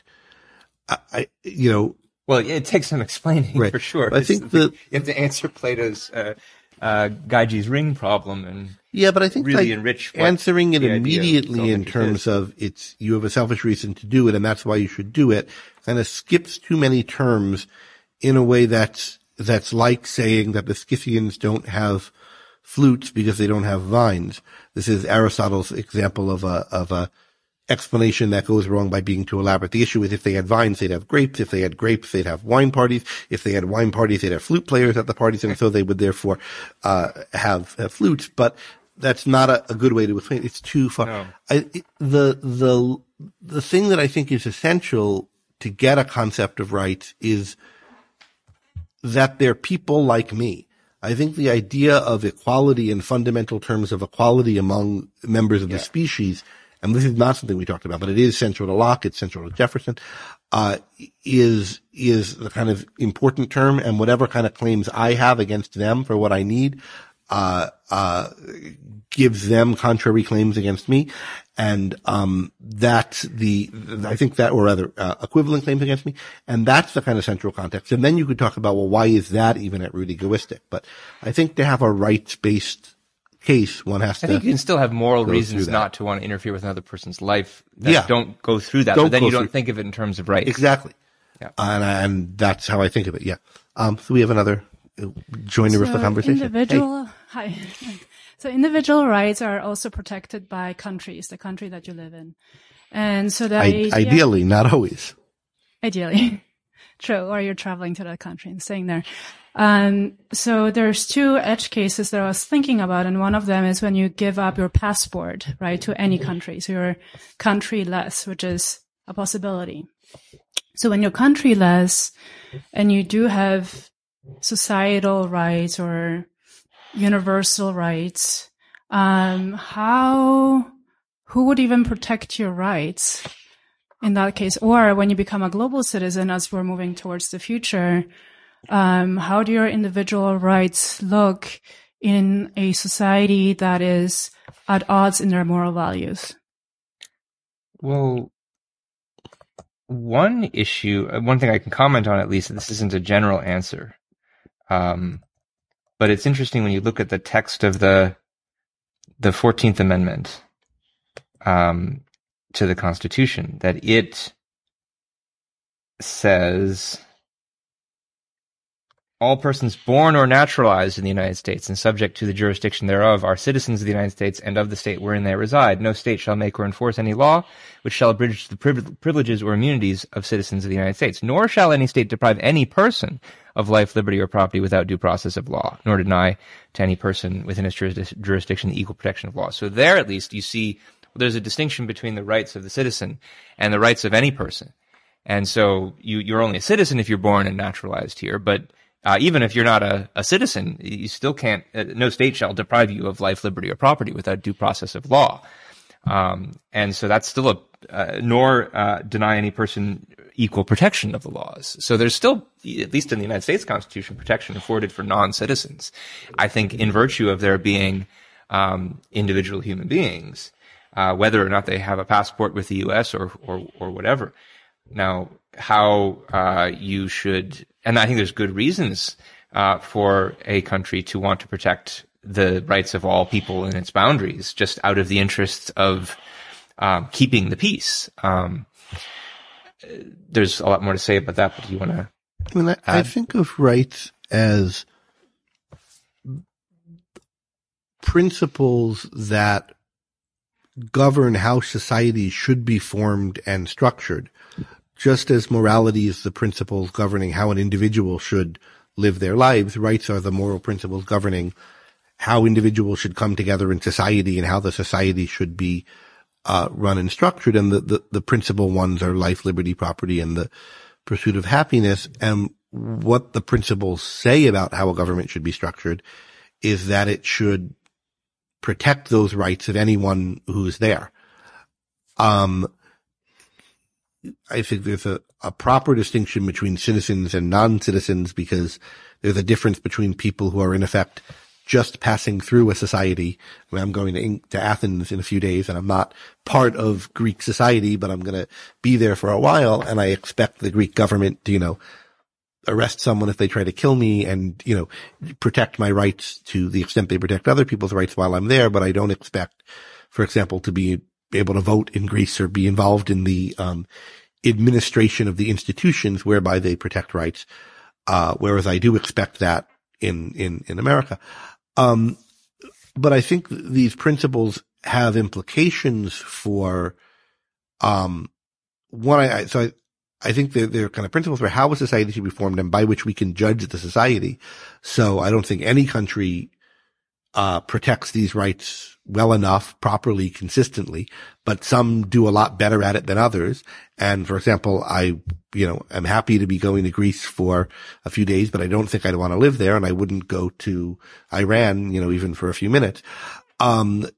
Well, it takes some explaining, right, for sure. I think that you have to answer Plato's Gyges ring problem, and but I think really enrich answering it immediately in terms of you have a selfish reason to do it, and that's why you should do it, kind of skips too many terms in a way that's like saying that the Scythians don't have flutes because they don't have vines. This is Aristotle's example of a explanation that goes wrong by being too elaborate. The issue is if they had vines, they'd have grapes. If they had grapes, they'd have wine parties. If they had wine parties, they'd have flute players at the parties, and so they would therefore have flutes. But that's not a good way to explain it. It's too far. No. The thing that I think is essential to get a concept of rights is that they're people like me. I think the idea of equality in fundamental terms of equality among members of the species, and this is not something we talked about, but it is central to Locke, it's central to Jefferson, is the kind of important term, and whatever kind of claims I have against them for what I need, gives them contrary claims against me. And, that's equivalent claims against me. And that's the kind of central context. And then you could talk about, well, why is that even at root egoistic? But I think to have a rights-based case, one has to. I think you can still have moral reasons not to want to interfere with another person's life that don't go through that, but then you don't think of it in terms of rights. Exactly. Yeah. And that's how I think of it. Yeah. So we have another joiner of the conversation. Hi. So individual rights are also protected by countries, the country that you live in. And so that ideally, not always. Ideally. True. Or you're traveling to that country and staying there. So there's two edge cases that I was thinking about, and one of them is when you give up your passport, right, to any country. So you're countryless, which is a possibility. So when you're countryless and you do have societal rights or universal rights, who would even protect your rights in that case? Or when you become a global citizen, as we're moving towards the future, how do your individual rights look in a society that is at odds in their moral values? Well, one thing I can comment on, at least, this isn't a general answer. But it's interesting when you look at the text of the 14th Amendment to the Constitution, that it says, all persons born or naturalized in the United States and subject to the jurisdiction thereof are citizens of the United States and of the state wherein they reside. No state shall make or enforce any law which shall abridge the privileges or immunities of citizens of the United States. Nor shall any state deprive any person of life, liberty, or property without due process of law, nor deny to any person within its jurisdiction the equal protection of law. So there, at least, you see there's a distinction between the rights of the citizen and the rights of any person. And so you're only a citizen if you're born and naturalized here. But even if you're not a citizen, you still can't, no state shall deprive you of life, liberty, or property without due process of law. And so that's still nor deny any person equal protection of the laws. So there's still, at least in the United States Constitution, protection afforded for non-citizens. I think in virtue of there being individual human beings, whether or not they have a passport with the U.S. or whatever. Now, how you should, and I think there's good reasons for a country to want to protect the rights of all people in its boundaries, just out of the interests of keeping the peace. There's a lot more to say about that, but do you want to? I mean, I think of rights as principles that govern how society should be formed and structured, just as morality is the principles governing how an individual should live their lives. Rights are the moral principles governing how individuals should come together in society and how the society should be run and structured. And the principal ones are life, liberty, property, and the pursuit of happiness. And what the principles say about how a government should be structured is that it should protect those rights of anyone who's there. I think there's a proper distinction between citizens and non-citizens, because there's a difference between people who are in effect just passing through a society. I mean, I'm going to Athens in a few days, and I'm not part of Greek society, but I'm going to be there for a while, and I expect the Greek government to, arrest someone if they try to kill me and, protect my rights to the extent they protect other people's rights while I'm there. But I don't expect, for example, to be able to vote in Greece or be involved in the administration of the institutions whereby they protect rights, whereas I do expect that in America. But I think these principles have implications for I think they're kind of principles for how a society should be formed and by which we can judge the society. So I don't think any country protects these rights well enough, properly, consistently, but some do a lot better at it than others. And for example, I am happy to be going to Greece for a few days, but I don't think I'd want to live there, and I wouldn't go to Iran, even for a few minutes. I'm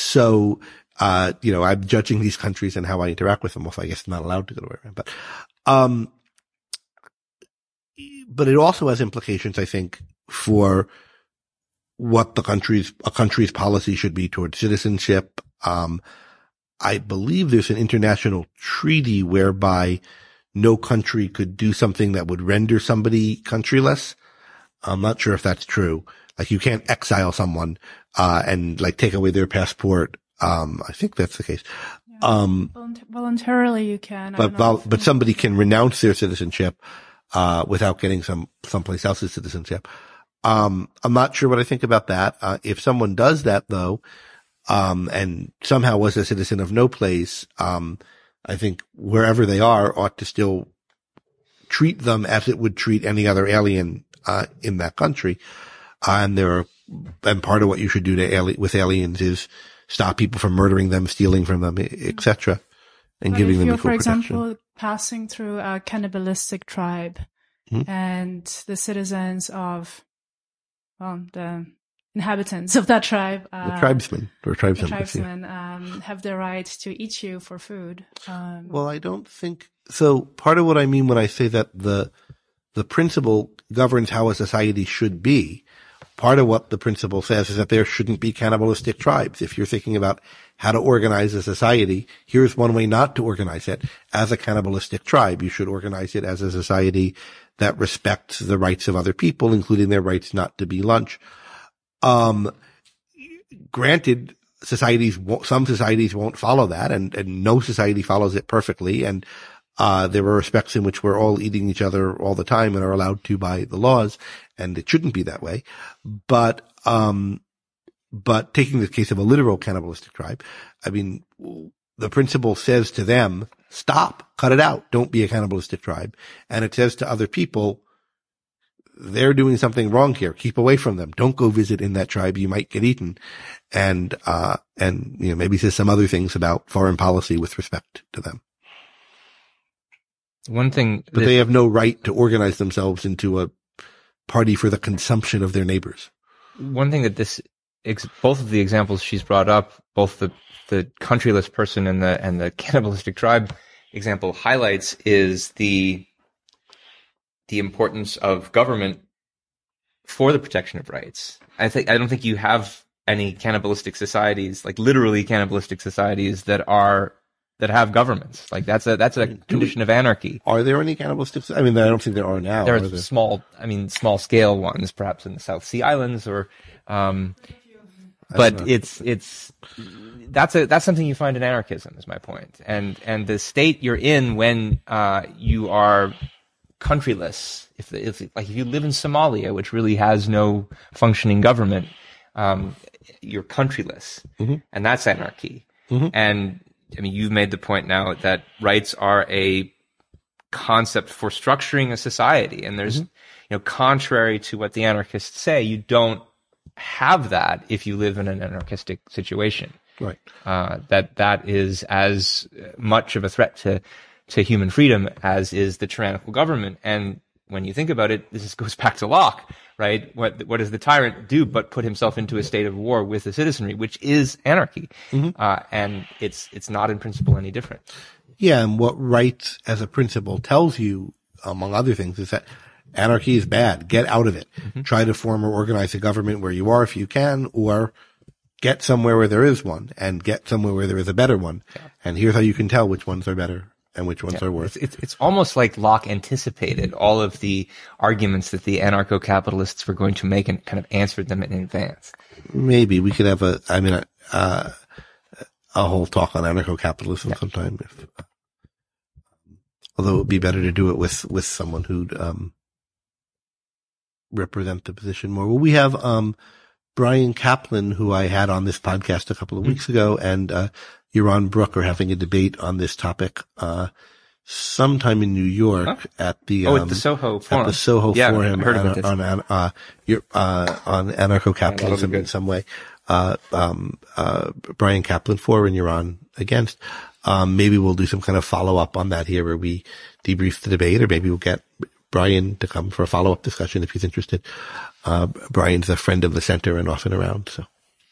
judging these countries and how I interact with them. Well, I guess I'm not allowed to go to Iran, but it also has implications, I think, for what a country's policy should be towards citizenship. I believe there's an international treaty whereby no country could do something that would render somebody countryless. I'm not sure if that's true. Like, you can't exile someone, and take away their passport. I think that's the case. Voluntarily you can. But somebody can renounce their citizenship, without getting someplace else's citizenship. I'm not sure what I think about that. If someone does that though, and somehow was a citizen of no place, I think wherever they are ought to still treat them as it would treat any other alien, in that country. And part of what you should do with aliens is stop people from murdering them, stealing from them, etc., and giving them equal protection. For example, passing through a cannibalistic tribe, and the citizens of the inhabitants of that tribe, the tribesmen have the right to eat you for food. Well, I don't think so. Part of what I mean when I say that the principle governs how a society should be, part of what the principle says is that there shouldn't be cannibalistic tribes. If you're thinking about how to organize a society, here's one way not to organize it as a cannibalistic tribe. You should organize it as a society that respects the rights of other people, including their rights not to be lunch. Granted, some societies won't follow that, and no society follows it perfectly. And there are respects in which we're all eating each other all the time and are allowed to by the laws, and it shouldn't be that way. But taking the case of a literal cannibalistic tribe, I mean, the principle says to them, stop, cut it out, don't be a cannibalistic tribe. And it says to other people, they're doing something wrong here. Keep away from them. Don't go visit in that tribe. You might get eaten. And maybe says some other things about foreign policy with respect to them. One thing, but they have no right to organize themselves into a party for the consumption of their neighbors. One thing that both of the examples she's brought up, both the countryless person and the cannibalistic tribe example highlights is the importance of government for the protection of rights. I don't think you have any cannibalistic societies, like literally cannibalistic societies that have governments. Like that's a condition of anarchy. Are there any cannibalistic? I mean, I don't think there are now. There are small scale ones, perhaps in the South Sea Islands or, but that's something you find in anarchism is my point. And the state you're in when, you are countryless, if you live in Somalia, which really has no functioning government, you're countryless, mm-hmm. and that's anarchy. Mm-hmm. And I mean, you've made the point now that rights are a concept for structuring a society, and there's, mm-hmm. Contrary to what the anarchists say, you don't have that if you live in an anarchistic situation. Right. That is as much of a threat to human freedom as is the tyrannical government. And when you think about it, this goes back to Locke, right? What does the tyrant do but put himself into a state of war with the citizenry, which is anarchy. Mm-hmm. And it's not in principle any different. Yeah. And what rights as a principle tells you, among other things, is that anarchy is bad. Get out of it. Mm-hmm. Try to form or organize a government where you are if you can, or get somewhere where there is one and get somewhere where there is a better one. Yeah. And here's how you can tell which ones are better and which ones are worse. It's almost like Locke anticipated all of the arguments that the anarcho-capitalists were going to make and kind of answered them in advance. Maybe we could have a whole talk on anarcho-capitalism sometime. Although it would be better to do it with someone who'd represent the position more. Well, we have Bryan Caplan, who I had on this podcast a couple of weeks ago, and Yaron Brook are having a debate on this topic sometime in New York at the Soho Forum. At the Soho Forum I heard about this. on anarcho-capitalism in some way. Bryan Caplan for and Yaron against. Maybe we'll do some kind of follow-up on that here where we debrief the debate, or maybe we'll get Bryan to come for a follow-up discussion if he's interested. Bryan's a friend of the center and often around, so.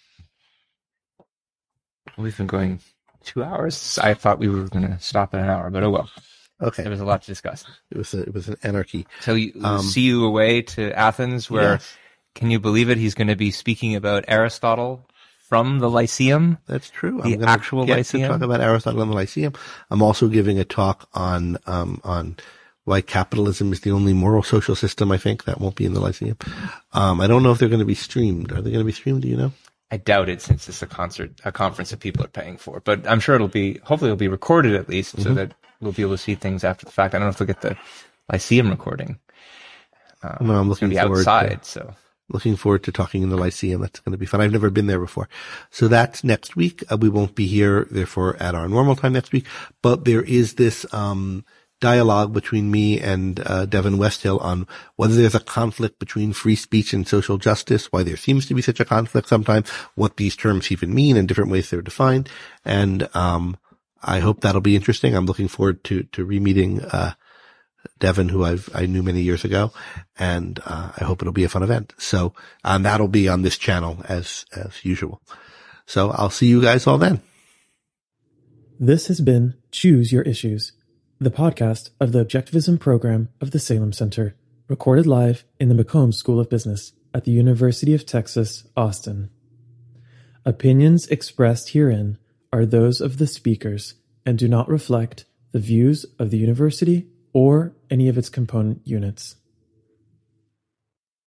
We've been going 2 hours. I thought we were going to stop at an hour, but oh well. Okay. There was a lot to discuss. It was an anarchy. So we'll see you away to Athens where, yes. Can you believe it? He's going to be speaking about Aristotle from the Lyceum. That's true. The actual Lyceum. To talk about Aristotle in the Lyceum. I'm also giving a talk on why capitalism is the only moral social system, I think. That won't be in the Lyceum. I don't know if they're going to be streamed. Are they going to be streamed? Do you know? I doubt it, since it's a conference that people are paying for, but I'm sure hopefully it'll be recorded at least, mm-hmm. so that we'll be able to see things after the fact. I don't know if we'll get the Lyceum recording. No, I'm looking forward outside, so. Looking forward to talking in the Lyceum. That's going to be fun. I've never been there before. So that's next week. We won't be here, therefore, at our normal time next week, but there is this, dialogue between me and Devin Westhill on whether there's a conflict between free speech and social justice, why there seems to be such a conflict sometimes, what these terms even mean and different ways they're defined. And I hope that'll be interesting. I'm looking forward to re-meeting Devin, who I knew many years ago, and I hope it'll be a fun event. So that'll be on this channel as usual. So I'll see you guys all then. This has been Choose Your Issues, the podcast of the Objectivism program of the Salem Center, recorded live in the McCombs School of Business at the University of Texas, Austin. Opinions expressed herein are those of the speakers and do not reflect the views of the university or any of its component units.